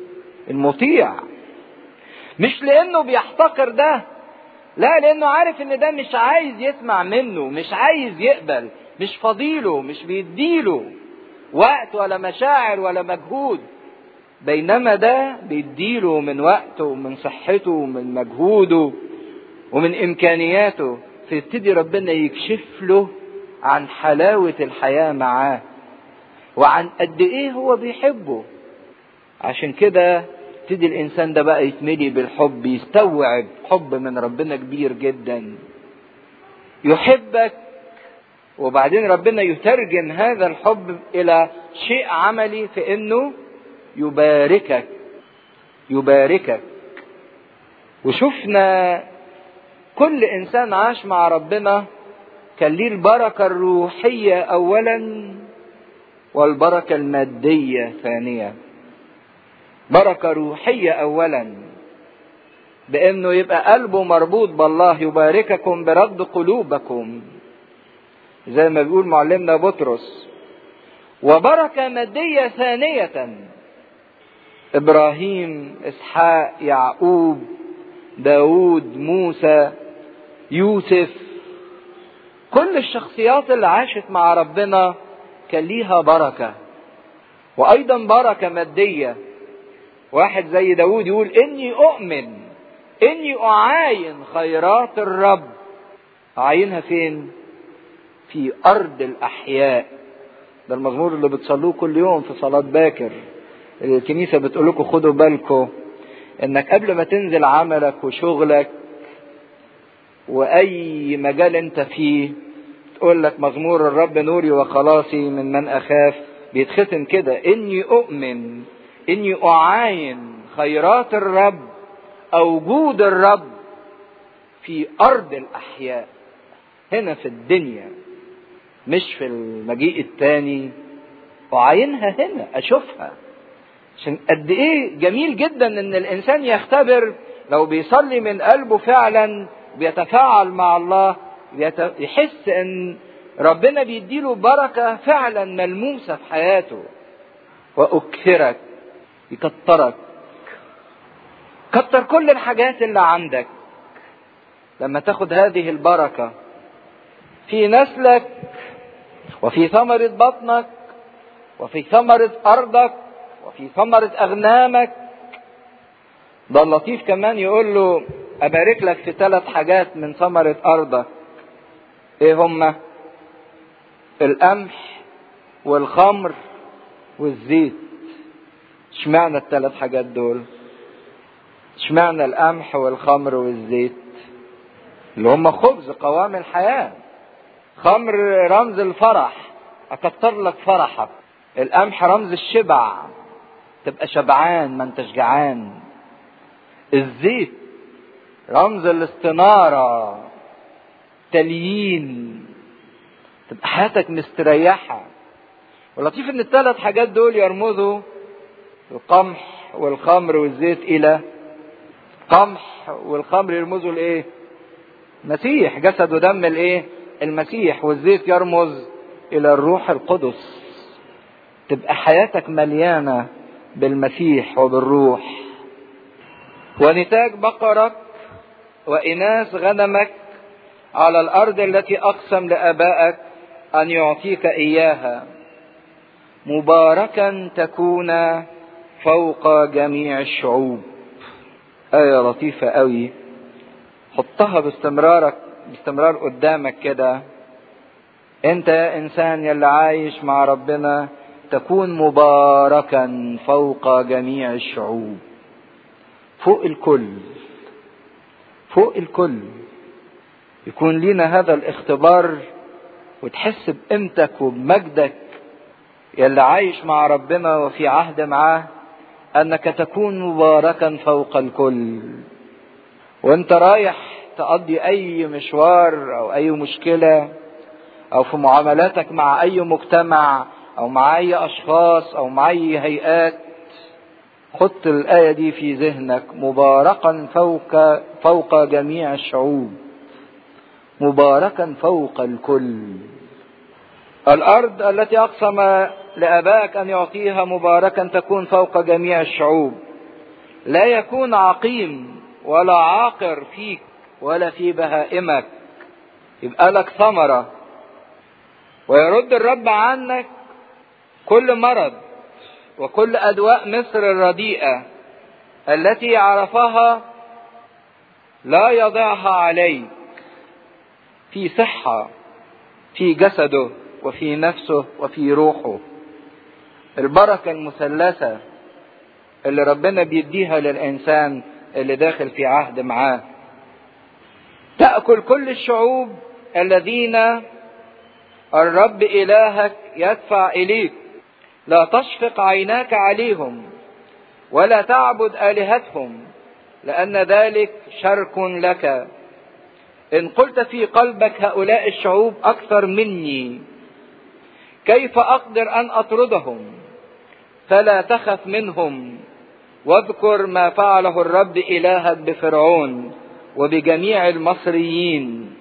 المطيع. مش لانه بيحتقر ده، لا، لانه عارف ان ده مش عايز يسمع منه، مش عايز يقبل، مش فضيله، مش بيديله وقت ولا مشاعر ولا مجهود، بينما ده بيديله من وقته ومن صحته ومن مجهوده ومن امكانياته. فيبتدي ربنا يكشف له عن حلاوة الحياة معاه وعن قد ايه هو بيحبه. عشان كده يبتدي الانسان ده بقى يتملي بالحب، يستوعب حب من ربنا كبير جدا، يحبك. وبعدين ربنا يترجم هذا الحب الى شيء عملي في انه يباركك. يباركك. وشفنا كل انسان عاش مع ربنا كان ليه البركة الروحية اولا والبركة المادية ثانيا. بركة روحية اولا بانه يبقى قلبه مربوط بالله، يبارككم برد قلوبكم زي ما بيقول معلمنا بطرس. وبركة مادية ثانية، ابراهيم، اسحاق، يعقوب، داود، موسى، يوسف، كل الشخصيات اللي عاشت مع ربنا كان ليها بركة. وايضا بركة مادية. واحد زي داود يقول اني اؤمن اني اعاين خيرات الرب. اعاينها فين؟ في ارض الاحياء. ده المزمور اللي بتصلوه كل يوم في صلاة باكر. الكنيسة بتقول لكم خدوا بالكم انك قبل ما تنزل عملك وشغلك واي مجال انت فيه تقول لك مزمور الرب نوري وخلاصي من اخاف. بيتختم كده اني اؤمن اني اعاين خيرات الرب او جود الرب في ارض الاحياء، هنا في الدنيا مش في المجيء التاني. اعاينها هنا، اشوفها. عشان قد ايه جميل جدا ان الانسان يختبر لو بيصلي من قلبه فعلا بيتفاعل مع الله، يحس ان ربنا بيديله بركة فعلا ملموسة في حياته. واكثرك، يكترك، كتر كل الحاجات اللي عندك لما تاخد هذه البركة في نسلك وفي ثمرة بطنك وفي ثمرة أرضك وفي ثمرة أغنامك. ده اللطيف كمان يقول له أبارك لك في 3 حاجات من ثمرة أرضك. إيه هما؟ القمح والخمر والزيت. اشمعنى ال3 حاجات دول؟ اشمعنى القمح والخمر والزيت اللي هما خبز قوام الحياة؟ خمر رمز الفرح، أكتر لك فرحك. القمح رمز الشبع، تبقى شبعان ما انتش جعان. الزيت رمز الاستنارة، تليين، تبقى حياتك مستريحة. ولطيف ان ال3 حاجات دول يرمزوا، القمح والخمر والزيت، الى قمح والخمر يرمزوا لايه؟ مسيح، جسد ودم الايه؟ المسيح. والزيت يرمز الى الروح القدس. تبقى حياتك مليانة بالمسيح وبالروح. ونتاج بقرك وإناث غنمك على الأرض التي أقسم لآبائك أن يعطيك إياها، مباركا تكون فوق جميع الشعوب. آية لطيفة قوي، حطها باستمرار قدامك كده. انت يا انسان يلي عايش مع ربنا تكون مباركا فوق جميع الشعوب، فوق الكل، فوق الكل. يكون لنا هذا الاختبار وتحس بقيمتك وبمجدك يلي عايش مع ربنا وفي عهد معاه، انك تكون مباركا فوق الكل. وانت رايح تقضي اي مشوار او اي مشكلة او في معاملاتك مع اي مجتمع او مع اي اشخاص او مع اي هيئات، حط الآية دي في ذهنك، مباركا فوق جميع الشعوب، مباركا فوق الكل. الأرض التي أقسم لآبائك أن يعطيها مباركا تكون فوق جميع الشعوب. لا يكون عقيم ولا عاقر فيك ولا في بهائمك، يبقى لك ثمرة. ويرد الرب عنك كل مرض وكل أدواء مصر الرديئة التي عرفها لا يضعها عليك، في صحة في جسده وفي نفسه وفي روحه. البركة المثلثة اللي ربنا بيديها للإنسان اللي داخل في عهد معاه. تأكل كل الشعوب الذين الرب إلهك يدفع إليك، لا تشفق عيناك عليهم ولا تعبد آلهتهم، لأن ذلك شرك لك. إن قلت في قلبك هؤلاء الشعوب أكثر مني، كيف أقدر أن أطردهم؟ فلا تخف منهم، واذكر ما فعله الرب إلهك بفرعون وبجميع المصريين،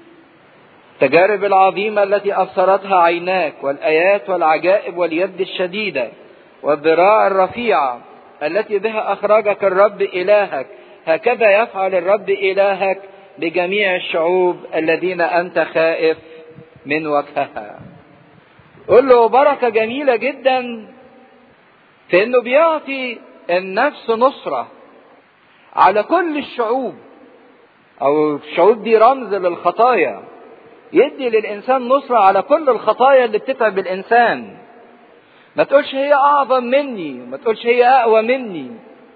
التجارب العظيمة التي أبصرتها عيناك، والآيات والعجائب واليد الشديدة والذراع الرفيعة التي بها أخرجك الرب إلهك. هكذا يفعل الرب إلهك بجميع الشعوب الذين أنت خائف من وجهها. قل له بركة جميلة جدا في أنه بيعطي النفس نصرة على كل الشعوب، أو الشعوب دي رمز للخطايا، يدي للإنسان نصرة على كل الخطايا اللي بتتعب الإنسان. ما تقولش هي أعظم مني، ما تقولش هي أقوى مني،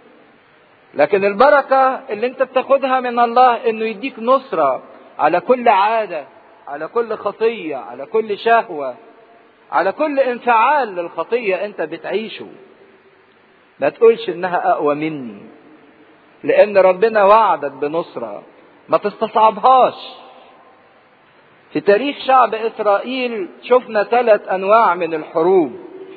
لكن البركة اللي انت بتاخدها من الله انه يديك نصرة على كل عادة، على كل خطية، على كل شهوة، على كل انفعال للخطية انت بتعيشه. ما تقولش انها اقوى مني، لان ربنا وعدك بنصرة، ما تستصعبهاش. في تاريخ شعب اسرائيل شفنا 3 انواع من الحروب.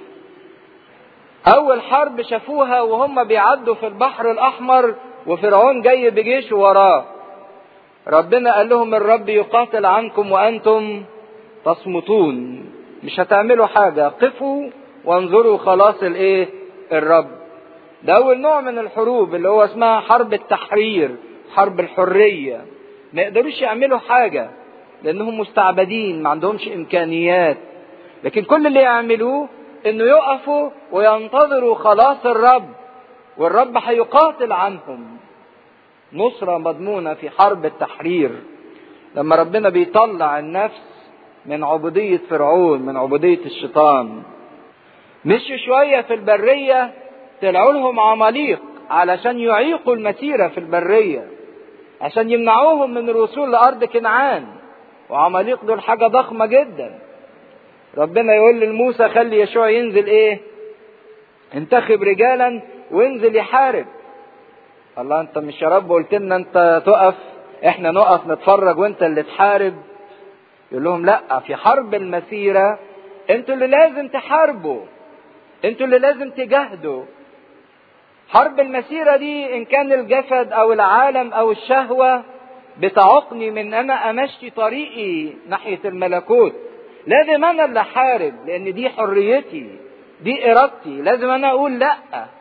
اول حرب شافوها وهم بيعدوا في البحر الاحمر وفرعون جاي بجيش وراه. ربنا قال لهم الرب يقاتل عنكم وانتم تصمتون، مش هتعملوا حاجة، قفوا وانظروا خلاص الرب. ده اول نوع من الحروب اللي هو اسمها حرب التحرير، حرب الحرية. ما يقدروش يعملوا حاجة لانهم مستعبدين، ما عندهمش امكانيات، لكن كل اللي يعملوه انه يقفوا وينتظروا خلاص الرب، والرب هيقاتل عنهم. نصرة مضمونة في حرب التحرير، لما ربنا بيطلع النفس من عبودية فرعون، من عبودية الشيطان. مشوا شوية في البرية، طلعوا لهم عماليق علشان يعيقوا المسيرة في البرية، عشان يمنعوهم من الوصول لأرض كنعان. وعماليق دول حاجة ضخمة جدا. ربنا يقول لموسى خلي يشوع ينزل انتخب رجالا وانزل يحارب. الله، انت مش يا رب قلت لنا انت تقف، احنا نقف نتفرج وانت اللي تحارب؟ يقول لهم لا، في حرب المسيرة انتوا اللي لازم تحاربوا، انتوا اللي لازم تجاهدوا. حرب المسيرة دي ان كان الجسد او العالم او الشهوة بتعوقني من انا امشي طريقي ناحية الملكوت، لازم انا اللي احارب، لان دي حريتي، دي ارادتي. لازم انا اقول لا،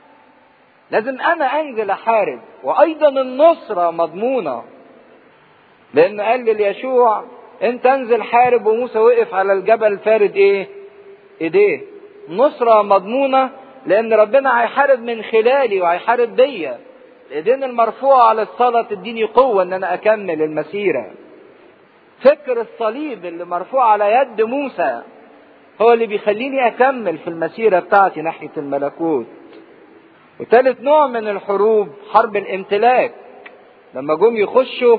لازم انا انزل احارب. وايضا النصرة مضمونة، لان قال ليشوع انت انزل حارب، وموسى وقف على الجبل فارد ايديه. نصرة مضمونة لان ربنا هيحارب من خلالي وهيحارب بيا. الايدين المرفوعة على الصلاة تديني قوة ان انا اكمل المسيرة. فكر الصليب اللي مرفوع على يد موسى هو اللي بيخليني اكمل في المسيرة بتاعتي ناحية الملكوت. وثالث نوع من الحروب حرب الامتلاك، لما جم يخشوا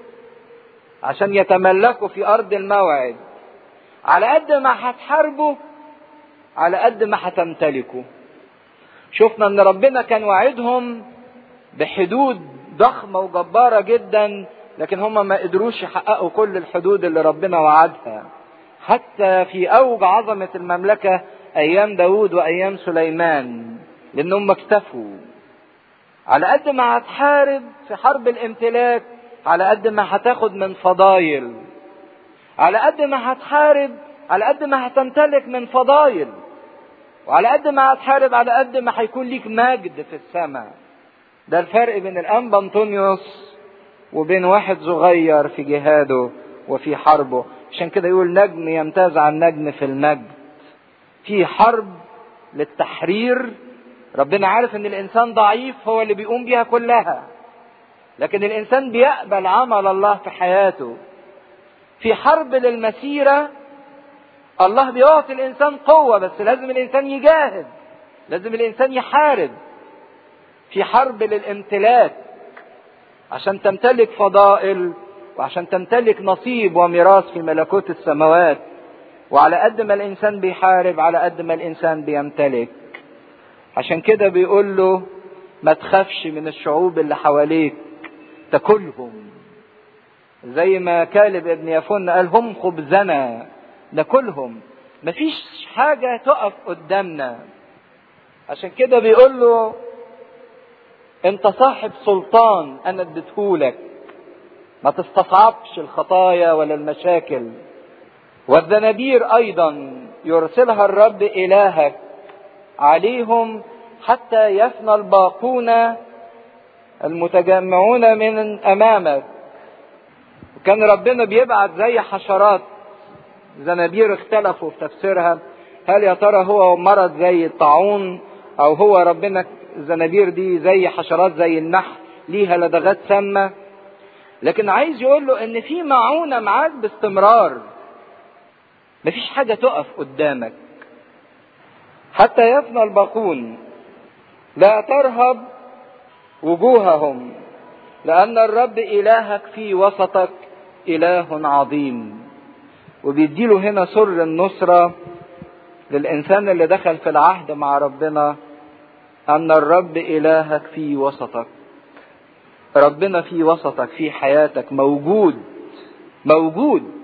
عشان يتملكوا في ارض الموعد. على قد ما هتحاربوا على قد ما هتمتلكوا. شفنا ان ربنا كان وعدهم بحدود ضخمة وجبارة جدا، لكن هم ما قدروش يحققوا كل الحدود اللي ربنا وعدها. حتى في اوج عظمة المملكة ايام داود وايام سليمان، لانهم اكتفوا. على قد ما هتحارب في حرب الامتلاك على قد ما هتاخد من فضايل، على قد ما هتحارب على قد ما هتمتلك من فضايل، وعلى قد ما هتحارب على قد ما هيكون ليك مجد في السماء. ده الفرق بين الأنبا أنطونيوس وبين واحد صغير في جهاده وفي حربه. عشان كده يقول نجم يمتاز عن نجم في المجد. في حرب للتحرير، ربنا عارف ان الانسان ضعيف هو اللي بيقوم بيها كلها، لكن الانسان بيقبل عمل الله في حياته. في حرب للمسيرة الله بيعطي الانسان قوة، بس لازم الانسان يجاهد، لازم الانسان يحارب. في حرب للامتلاك عشان تمتلك فضائل وعشان تمتلك نصيب وميراث في ملكوت السماوات. وعلى قد ما الانسان بيحارب على قد ما الانسان بيمتلك. عشان كده بيقول له ما تخافش من الشعوب اللي حواليك تاكلهم، زي ما كالب ابن يفن قال هم خبزنا ناكلهم، مفيش حاجة تقف قدامنا. عشان كده بيقول له انت صاحب سلطان انا اديتهولك، ما تستصعبش الخطايا ولا المشاكل. والذنابير ايضا يرسلها الرب الهك عليهم حتى يفنى الباقون المتجمعون من امامك. وكان ربنا بيبعت زي حشرات زنابير، اختلفوا في تفسيرها، هل يا ترى هو مرض زي الطاعون او هو ربنا الزنابير دي زي حشرات زي النحل ليها لدغات سامة. لكن عايز يقول له ان في معونة معاك باستمرار، مفيش حاجة تقف قدامك. حتى يفنى الباقون لا ترهب وجوههم لأن الرب إلهك في وسطك إله عظيم. وبيديله هنا سر النصرة للإنسان اللي دخل في العهد مع ربنا، أن الرب إلهك في وسطك. ربنا في وسطك في حياتك، موجود.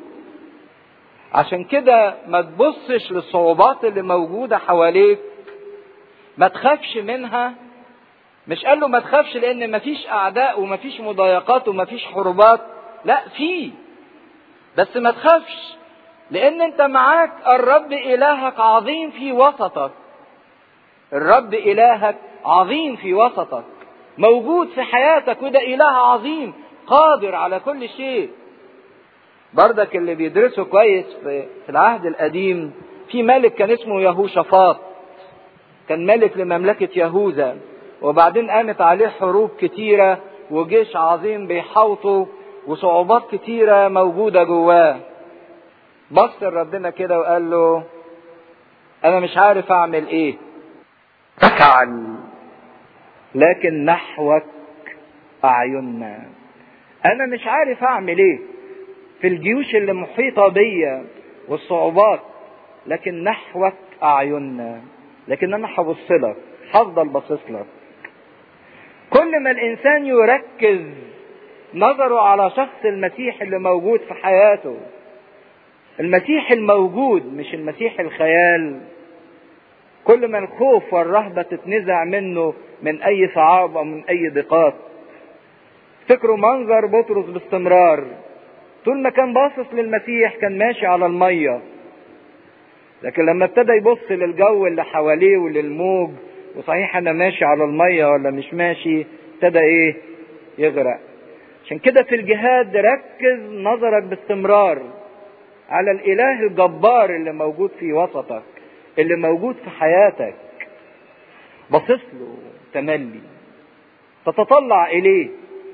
عشان كده ما تبصش للصعوبات اللي موجودة حواليك، ما تخافش منها. مش قال له ما تخافش لان ما فيش اعداء وما فيش مضايقات وما فيش حروبات، لا في، بس ما تخافش لان انت معاك الرب الهك عظيم في وسطك. الرب الهك عظيم في وسطك، موجود في حياتك، وده اله عظيم قادر على كل شيء. بردك اللي بيدرسوا كويس في العهد القديم، في ملك كان اسمه يهوشافاط، كان ملك لمملكة يهوذا، وبعدين قامت عليه حروب كتيرة وجيش عظيم بيحوطه وصعوبات كتيرة موجودة جواه. بص لربنا كده وقال له انا مش عارف اعمل ايه، افعل لكن نحوك اعيننا. انا مش عارف اعمل ايه في الجيوش اللي محيطة بيا والصعوبات، لكن نحوك اعيننا. لكن انا هبص لك، هفضل باصص لك. كل ما الانسان يركز نظره على شخص المسيح اللي موجود في حياته، المسيح الموجود مش المسيح الخيال، كل ما الخوف والرهبة تتنزع منه من اي صعاب او من اي ضيقات. افتكروا منظر بطرس باستمرار، طول ما كان باصص للمسيح كان ماشي على المية، لكن لما ابتدى يبص للجو اللي حواليه وللموج، وصحيح انا ماشي على المية ولا مش ماشي، ابتدى يغرق. عشان كده في الجهاد ركز نظرك باستمرار على الاله الجبار اللي موجود في وسطك، اللي موجود في حياتك، باصص له تملي، تتطلع اليه.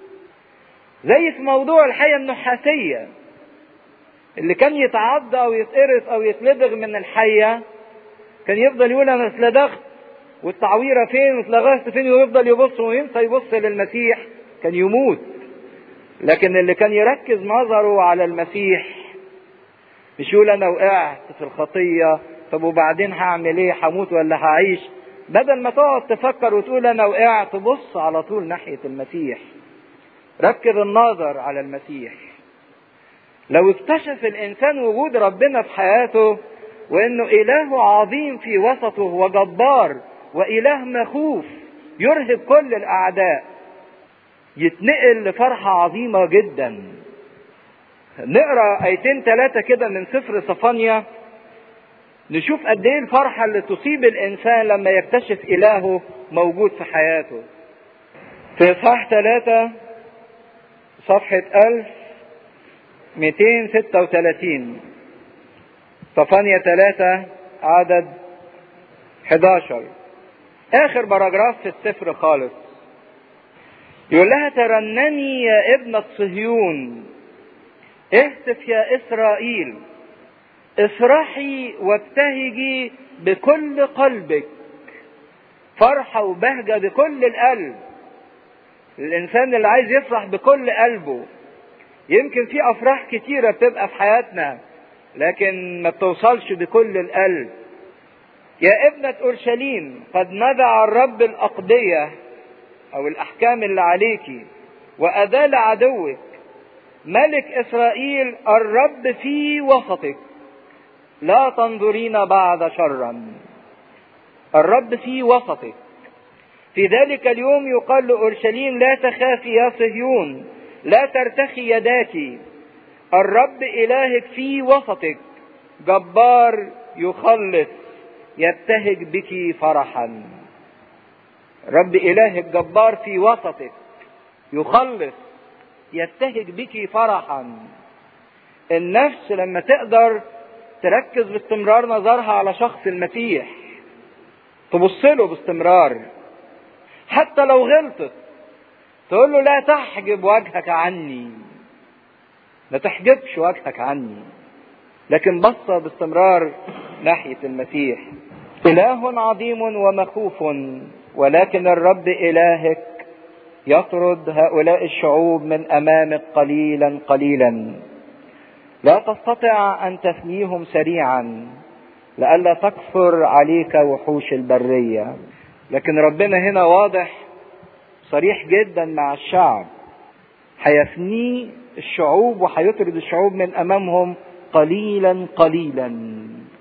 زي في موضوع الحية النحاسية، اللي كان يتعض او يتقرص او يتلدغ من الحية كان يفضل يقول انا اتلدغت والتعويرة فين واتلغست فين، ويفضل يبص وينسى يبص للمسيح كان يموت. لكن اللي كان يركز نظره على المسيح، مش يقول انا وقعت في الخطية طب وبعدين هعمل ايه، هموت ولا هعيش، بدل ما تقعد تفكر وتقول انا وقعت، بص على طول ناحية المسيح، ركز النظر على المسيح. لو اكتشف الانسان وجود ربنا في حياته وانه اله عظيم في وسطه وجبار واله مخوف يرهب كل الاعداء، يتنقل لفرحة عظيمة جدا. نقرأ ايتين 3 كده من سفر صفانيا، نشوف قد ايه الفرحة اللي تصيب الانسان لما يكتشف الهه موجود في حياته. في إصحاح 3 صفحة 1236، صفانيا 3 عدد 11، آخر باراجراف في السفر خالص. يقول لها ترنمي يا ابنة صهيون، اهتف يا إسرائيل، افرحي وابتهجي بكل قلبك. فرحة وبهجة بكل القلب. الإنسان اللي عايز يفرح بكل قلبه، يمكن في أفراح كتيرة بتبقى في حياتنا لكن ما بتوصلش بكل القلب. يا ابنة أورشليم، قد نزع الرب الأقضية أو الأحكام اللي عليكي وأذال عدوك. ملك إسرائيل الرب في وسطك، لا تنظرين بعد شرا. الرب في وسطك. في ذلك اليوم يقال لأورشليم لا تخافي يا صهيون، لا ترتخي يداك. الرب إلهك في وسطك، جبار يخلص، يبتهج بك فرحا. رب إلهك جبار في وسطك، يخلص، يبتهج بك فرحا. النفس لما تقدر تركز باستمرار نظرها على شخص المسيح، تبص له باستمرار، حتى لو غلطت تقول له لا تحجب وجهك عني، ما تحجبش وجهك عني، لكن بص باستمرار ناحية المسيح. إله عظيم ومخوف، ولكن الرب إلهك يطرد هؤلاء الشعوب من أمامك قليلا قليلا. لا تستطيع أن تفنيهم سريعا لئلا تكثر عليك وحوش البرية. لكن ربنا هنا واضح صريح جدا مع الشعب، هيفني الشعوب وهيطرد الشعوب من أمامهم قليلا قليلا.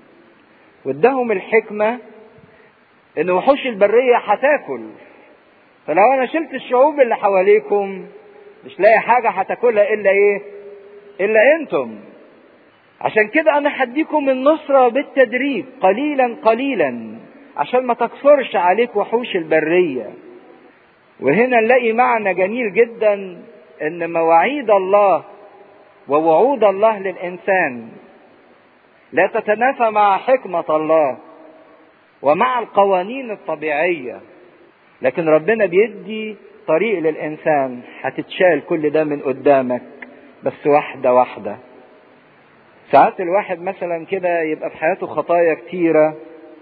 وادهم الحكمة ان وحوش البرية هتاكل، فلو انا شلت الشعوب اللي حواليكم مش لاقي حاجة هتاكلها الا ايه؟ الا انتم. عشان كده انا هديكم النصرة بالتدريج قليلا قليلا عشان ما تكثرش عليك وحوش البرية. وهنا نلاقي معنى جميل جدا، ان مواعيد الله ووعود الله للإنسان لا تتنافى مع حكمة الله ومع القوانين الطبيعية، لكن ربنا بيدي طريق للإنسان هتتشال كل ده من قدامك بس واحدة واحدة. ساعات الواحد مثلا كده يبقى في حياته خطايا كتيرة،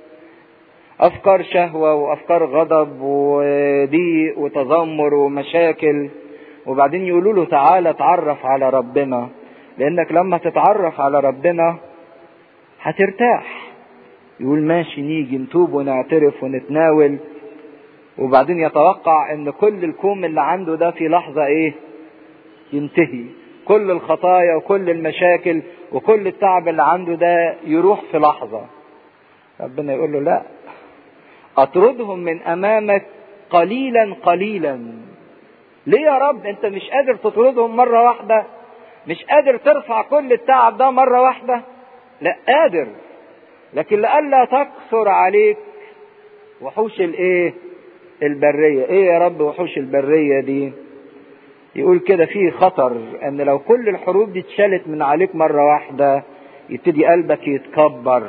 أفكار شهوة وأفكار غضب وضيق وتذمر ومشاكل، وبعدين يقولوا له تعالى اتعرف على ربنا، لأنك لما تتعرف على ربنا هترتاح. يقول ماشي، نيجي نتوب ونعترف ونتناول، وبعدين يتوقع ان كل الكوم اللي عنده ده في لحظة ايه؟ ينتهي. كل الخطايا وكل المشاكل وكل التعب اللي عنده ده يروح في لحظة. ربنا يقول له لا، اطردهم من امامك قليلا قليلا. ليه يا رب انت مش قادر تطردهم مرة واحدة؟ مش قادر ترفع كل التعب ده مرة واحدة؟ لا قادر، لكن لئلا تكثر عليك وحوش الايه؟ البرية. ايه يا رب وحوش البرية دي؟ يقول كده فيه خطر ان لو كل الحروب دي اتشالت من عليك مرة واحدة يبتدي قلبك يتكبر،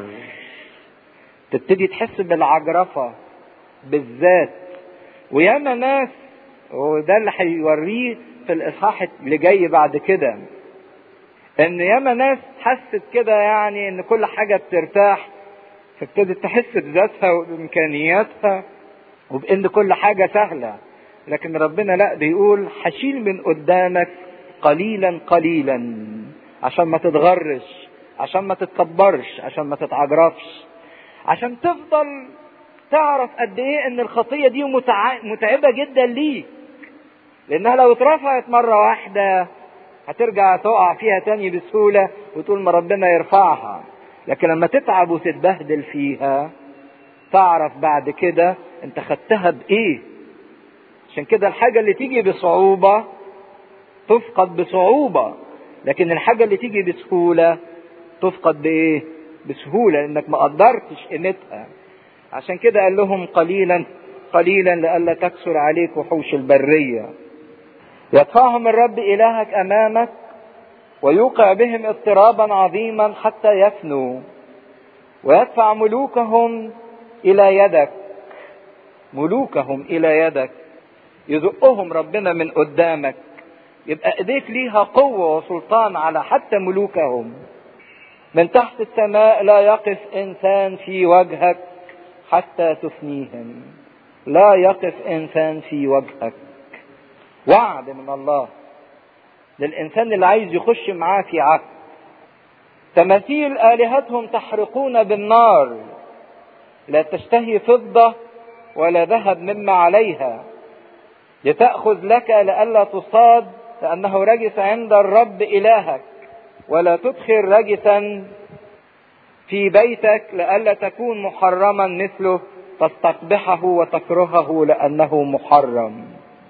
تبتدي تحس بالعجرفة بالذات. وياما ناس، وده اللي هيوريه في الاصحاح اللي جاي بعد كده، ان ياما ناس حست كده يعني ان كل حاجة بترتاح، فابتدت تحس بذاتها وبامكانياتها وبان كل حاجة سهلة. لكن ربنا لا، بيقول هشيل من قدامك قليلا قليلا عشان ما تتغرش، عشان ما تتكبرش، عشان ما تتعجرفش، عشان تفضل تعرف قد ايه ان الخطية دي متعبة جدا ليك، لانها لو اترفعت مرة واحدة هترجع تقع فيها تاني بسهولة وتقول ما ربنا يرفعها. لكن لما تتعب وتتبهدل فيها تعرف بعد كده انت خدتها بايه. عشان كده الحاجة اللي تيجي بصعوبة تفقد بصعوبة، لكن الحاجة اللي تيجي بسهولة تفقد بايه؟ بسهولة، لانك ما قدرتش قيمتها. عشان كده قال لهم قليلا قليلا لئلا تكثر عليك وحوش البرية. يدفعهم الرب إلهك أمامك ويوقع بهم اضطرابا عظيما حتى يفنوا، ويدفع ملوكهم إلى يدك. ملوكهم إلى يدك، يزقهم ربنا من قدامك، يبقى ايديك ليها قوة وسلطان على حتى ملوكهم. من تحت السماء لا يقف انسان في وجهك حتى تفنيهم. لا يقف انسان في وجهك. وعد من الله للانسان اللي عايز يخش معاه في عهد. تماثيل آلهتهم تحرقون بالنار، لا تشتهي فضة ولا ذهب مما عليها، لتأخذ لك لئلا تصاد، لأنه رجس عند الرب إلهك. ولا تدخل رجسا في بيتك لئلا تكون محرما مثله، تستقبحه وتكرهه لأنه محرم.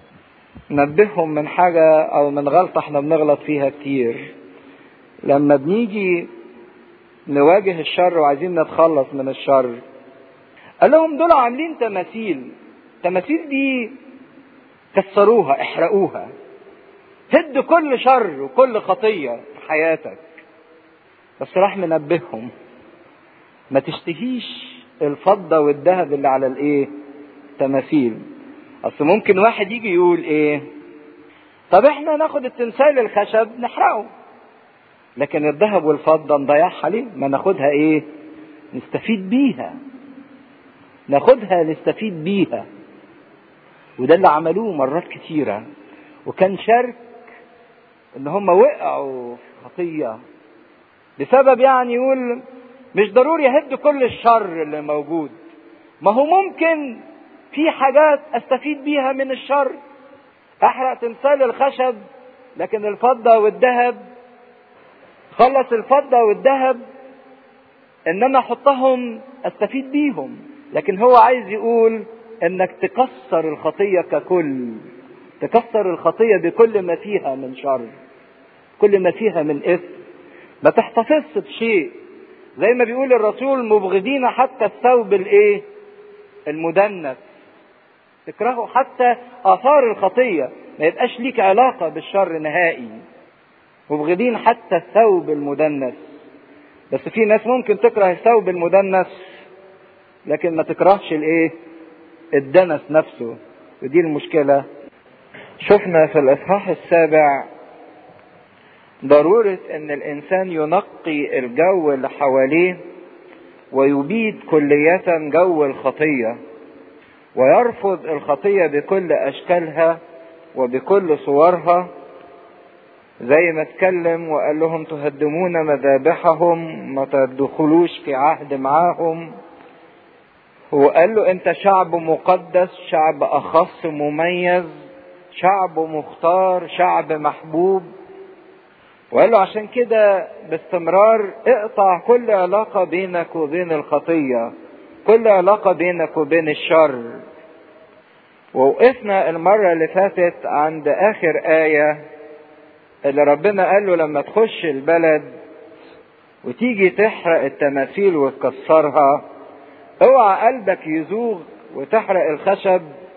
نبههم من حاجة أو من غلطة احنا بنغلط فيها كتير. لما بنيجي نواجه الشر وعايزين نتخلص من الشر، قال لهم دول عاملين تماثيل. التماثيل دي كسروها، احرقوها، هد كل شر وكل خطية في حياتك. بس راح منبههم ما تشتهيش الفضة والذهب اللي على الايه؟ تماثيل. اصل ممكن واحد يجي يقول ايه؟ طب احنا ناخد التمثال الخشب نحرقه، لكن الذهب والفضة نضيعها ليه؟ ما ناخدها ايه؟ نستفيد بيها. ناخدها نستفيد بيها. وده اللي عملوه مرات كتيرة، وكان شرك ان هم وقعوا في خطية بسبب يقول مش ضروري يهد كل الشر اللي موجود، ما هو ممكن في حاجات استفيد بيها من الشر. احرق تمثال الخشب، لكن الفضة والذهب خلص الفضة والذهب انما احطهم استفيد بيهم. لكن هو عايز يقول انك تكسر الخطية ككل، تكسر الخطية بكل ما فيها من شر، كل ما فيها من اثم. ما تحتفظش بشيء، زي ما بيقول الرسول مبغضين حتى الثوب الايه؟ المدنس. تكرهوا حتى اثار الخطية، ما يبقاش ليك علاقة بالشر نهائي. مبغضين حتى الثوب المدنس. بس في ناس ممكن تكره الثوب المدنس لكن ما تكرهش الايه؟ الدنس نفسه، ودي المشكلة. شفنا في الاصحاح 7 ضرورة ان الانسان ينقي الجو اللي حواليه ويبيد كلية جو الخطية، ويرفض الخطية بكل اشكالها وبكل صورها. زي ما اتكلم وقال لهم تهدمون مذابحهم، ما تدخلوش في عهد معاهم. وقال له انت شعب مقدس، شعب اخص مميز، شعب مختار، شعب محبوب. وقال له عشان كده باستمرار اقطع كل علاقة بينك وبين الخطية، كل علاقة بينك وبين الشر. ووقفنا المرة اللي فاتت عند اخر آية اللي ربنا قال له لما تخش البلد وتيجي تحرق التماثيل وتكسرها، اوعى قلبك يزوغ وتحرق الخشب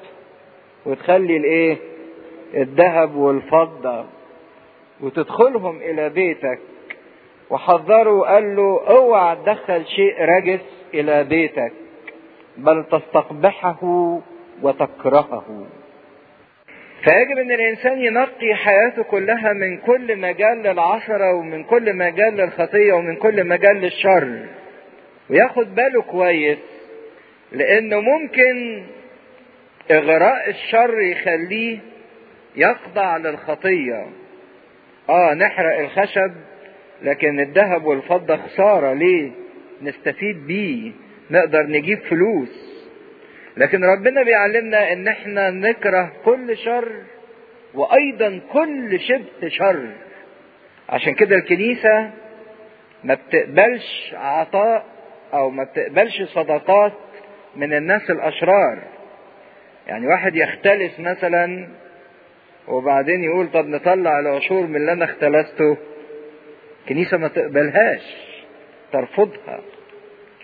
وتخلي الايه؟ الذهب والفضة وتدخلهم الى بيتك. وحذره قال له اوعى تدخل شيء رجس الى بيتك، بل تستقبحه وتكرهه. فيجب ان الانسان ينقي حياته كلها من كل مجال للعثرة ومن كل مجال للخطية ومن كل مجال للشر، وياخد باله كويس، لانه ممكن اغراء الشر يخليه يخضع للخطية. نحرق الخشب لكن الذهب والفضة خسارة، ليه؟ نستفيد بيه، نقدر نجيب فلوس. لكن ربنا بيعلمنا ان احنا نكره كل شر وايضا كل شبه شر. عشان كده الكنيسة ما بتقبلش عطاء او ما بتقبلش صدقات من الناس الاشرار. يعني واحد يختلس مثلا وبعدين يقول طب نطلع العشور من اللي انا اختلسته، الكنيسة ما تقبلهاش، ترفضها.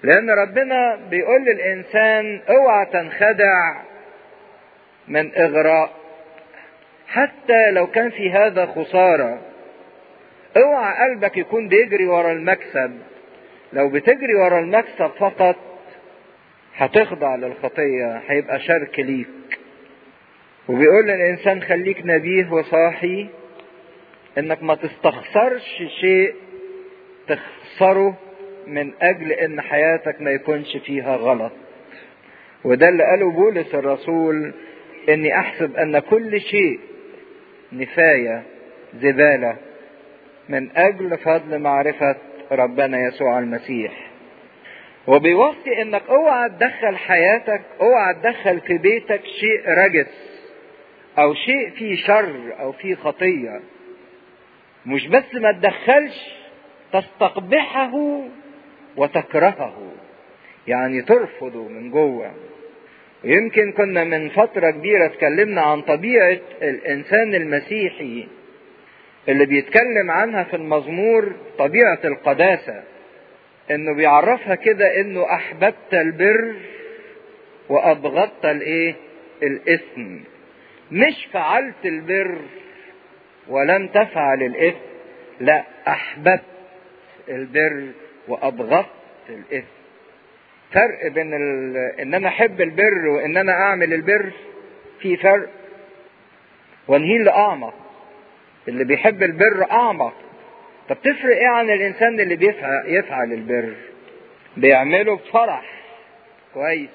لان ربنا بيقول للانسان اوعى تنخدع من اغراء، حتى لو كان في هذا خسارة. اوعى قلبك يكون بيجري ورا المكسب. لو بتجري ورا المكسب فقط هتخضع للخطية، هيبقى شرك ليك. وبيقول للإنسان خليك نبيه وصاحي، انك ما تستخسرش شيء تخسره من اجل ان حياتك ما يكونش فيها غلط. وده اللي قاله بولس الرسول، اني احسب ان كل شيء نفاية زبالة من اجل فضل معرفة ربنا يسوع المسيح. وبيوصي انك اوعى تدخل حياتك، اوعى تدخل في بيتك شيء رجس او شيء فيه شر او فيه خطية. مش بس ما تدخلش، تستقبحه وتكرهه، يعني ترفضه من جوه. يمكن كنا من فترة كبيرة اتكلمنا عن طبيعة الانسان المسيحي اللي بيتكلم عنها في المزمور، طبيعة القداسة، انه بيعرفها كده انه احببت البر وابغضت الاثم. مش فعلت البر ولم تفعل الاثم، لا، احببت البر وابغضت الاثم. فرق بين ان انا احب البر وان انا اعمل البر، في فرق. وانهي اللي اعمق، اللي بيحب البر اعمق. طب تفرق ايه عن الانسان اللي يفعل البر؟ بيعمله بفرح، كويس.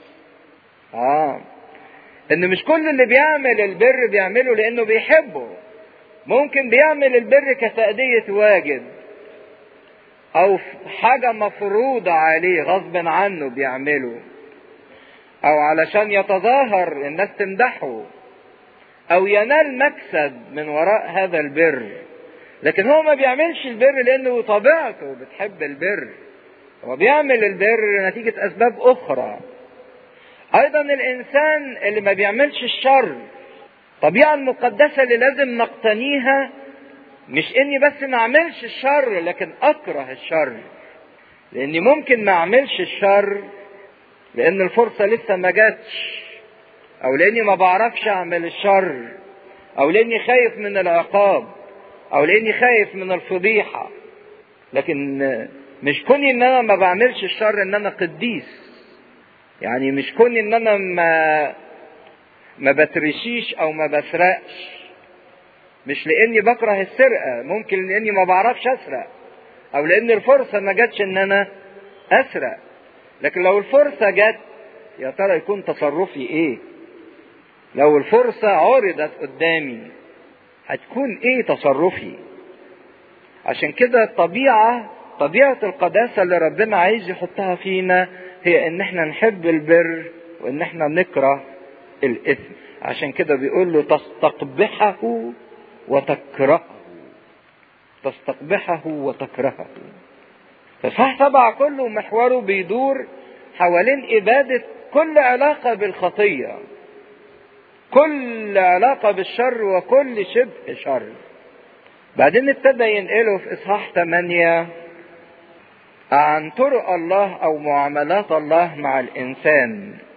ان مش كل اللي بيعمل البر بيعمله لانه بيحبه. ممكن بيعمل البر كتأدية واجب او حاجة مفروضة عليه غصب عنه بيعمله، او علشان يتظاهر الناس تمدحه، او ينال مكسب من وراء هذا البر. لكن هو ما بيعملش البر لانه طبيعته بتحب البر، هو بيعمل البر نتيجة اسباب اخرى. ايضا الانسان اللي ما بيعملش الشر، الطبيعة المقدسة اللي لازم نقتنيها مش اني بس ما اعملش الشر، لكن اكره الشر. لاني ممكن ما اعملش الشر لان الفرصة لسه ما جاتش، او لاني ما بعرفش اعمل الشر، او لاني خايف من العقاب، او لاني خايف من الفضيحة. لكن مش كوني ان انا ما بعملش الشر ان انا قديس. يعني مش كوني ان انا ما بترشيش او ما بسرقش، مش لاني بكره السرقة، ممكن لاني ما بعرفش اسرق، او لان الفرصة ما جاتش ان انا اسرق. لكن لو الفرصة جت، يا ترى يكون تصرفي ايه؟ لو الفرصة عرضت قدامي هتكون ايه تصرفي؟ عشان كده طبيعة القداسة اللي ربنا عايز يحطها فينا هي ان احنا نحب البر وان احنا نكره الاثم. عشان كده بيقول له تستقبحه وتكرهه، تستقبحه وتكرهه. فصح 7 كله محوره بيدور حوالين إبادة كل علاقة بالخطية، كل علاقة بالشر وكل شبه شر. بعدين ابتدى ينقله في إصحاح 8 عن طرق الله أو معاملات الله مع الإنسان.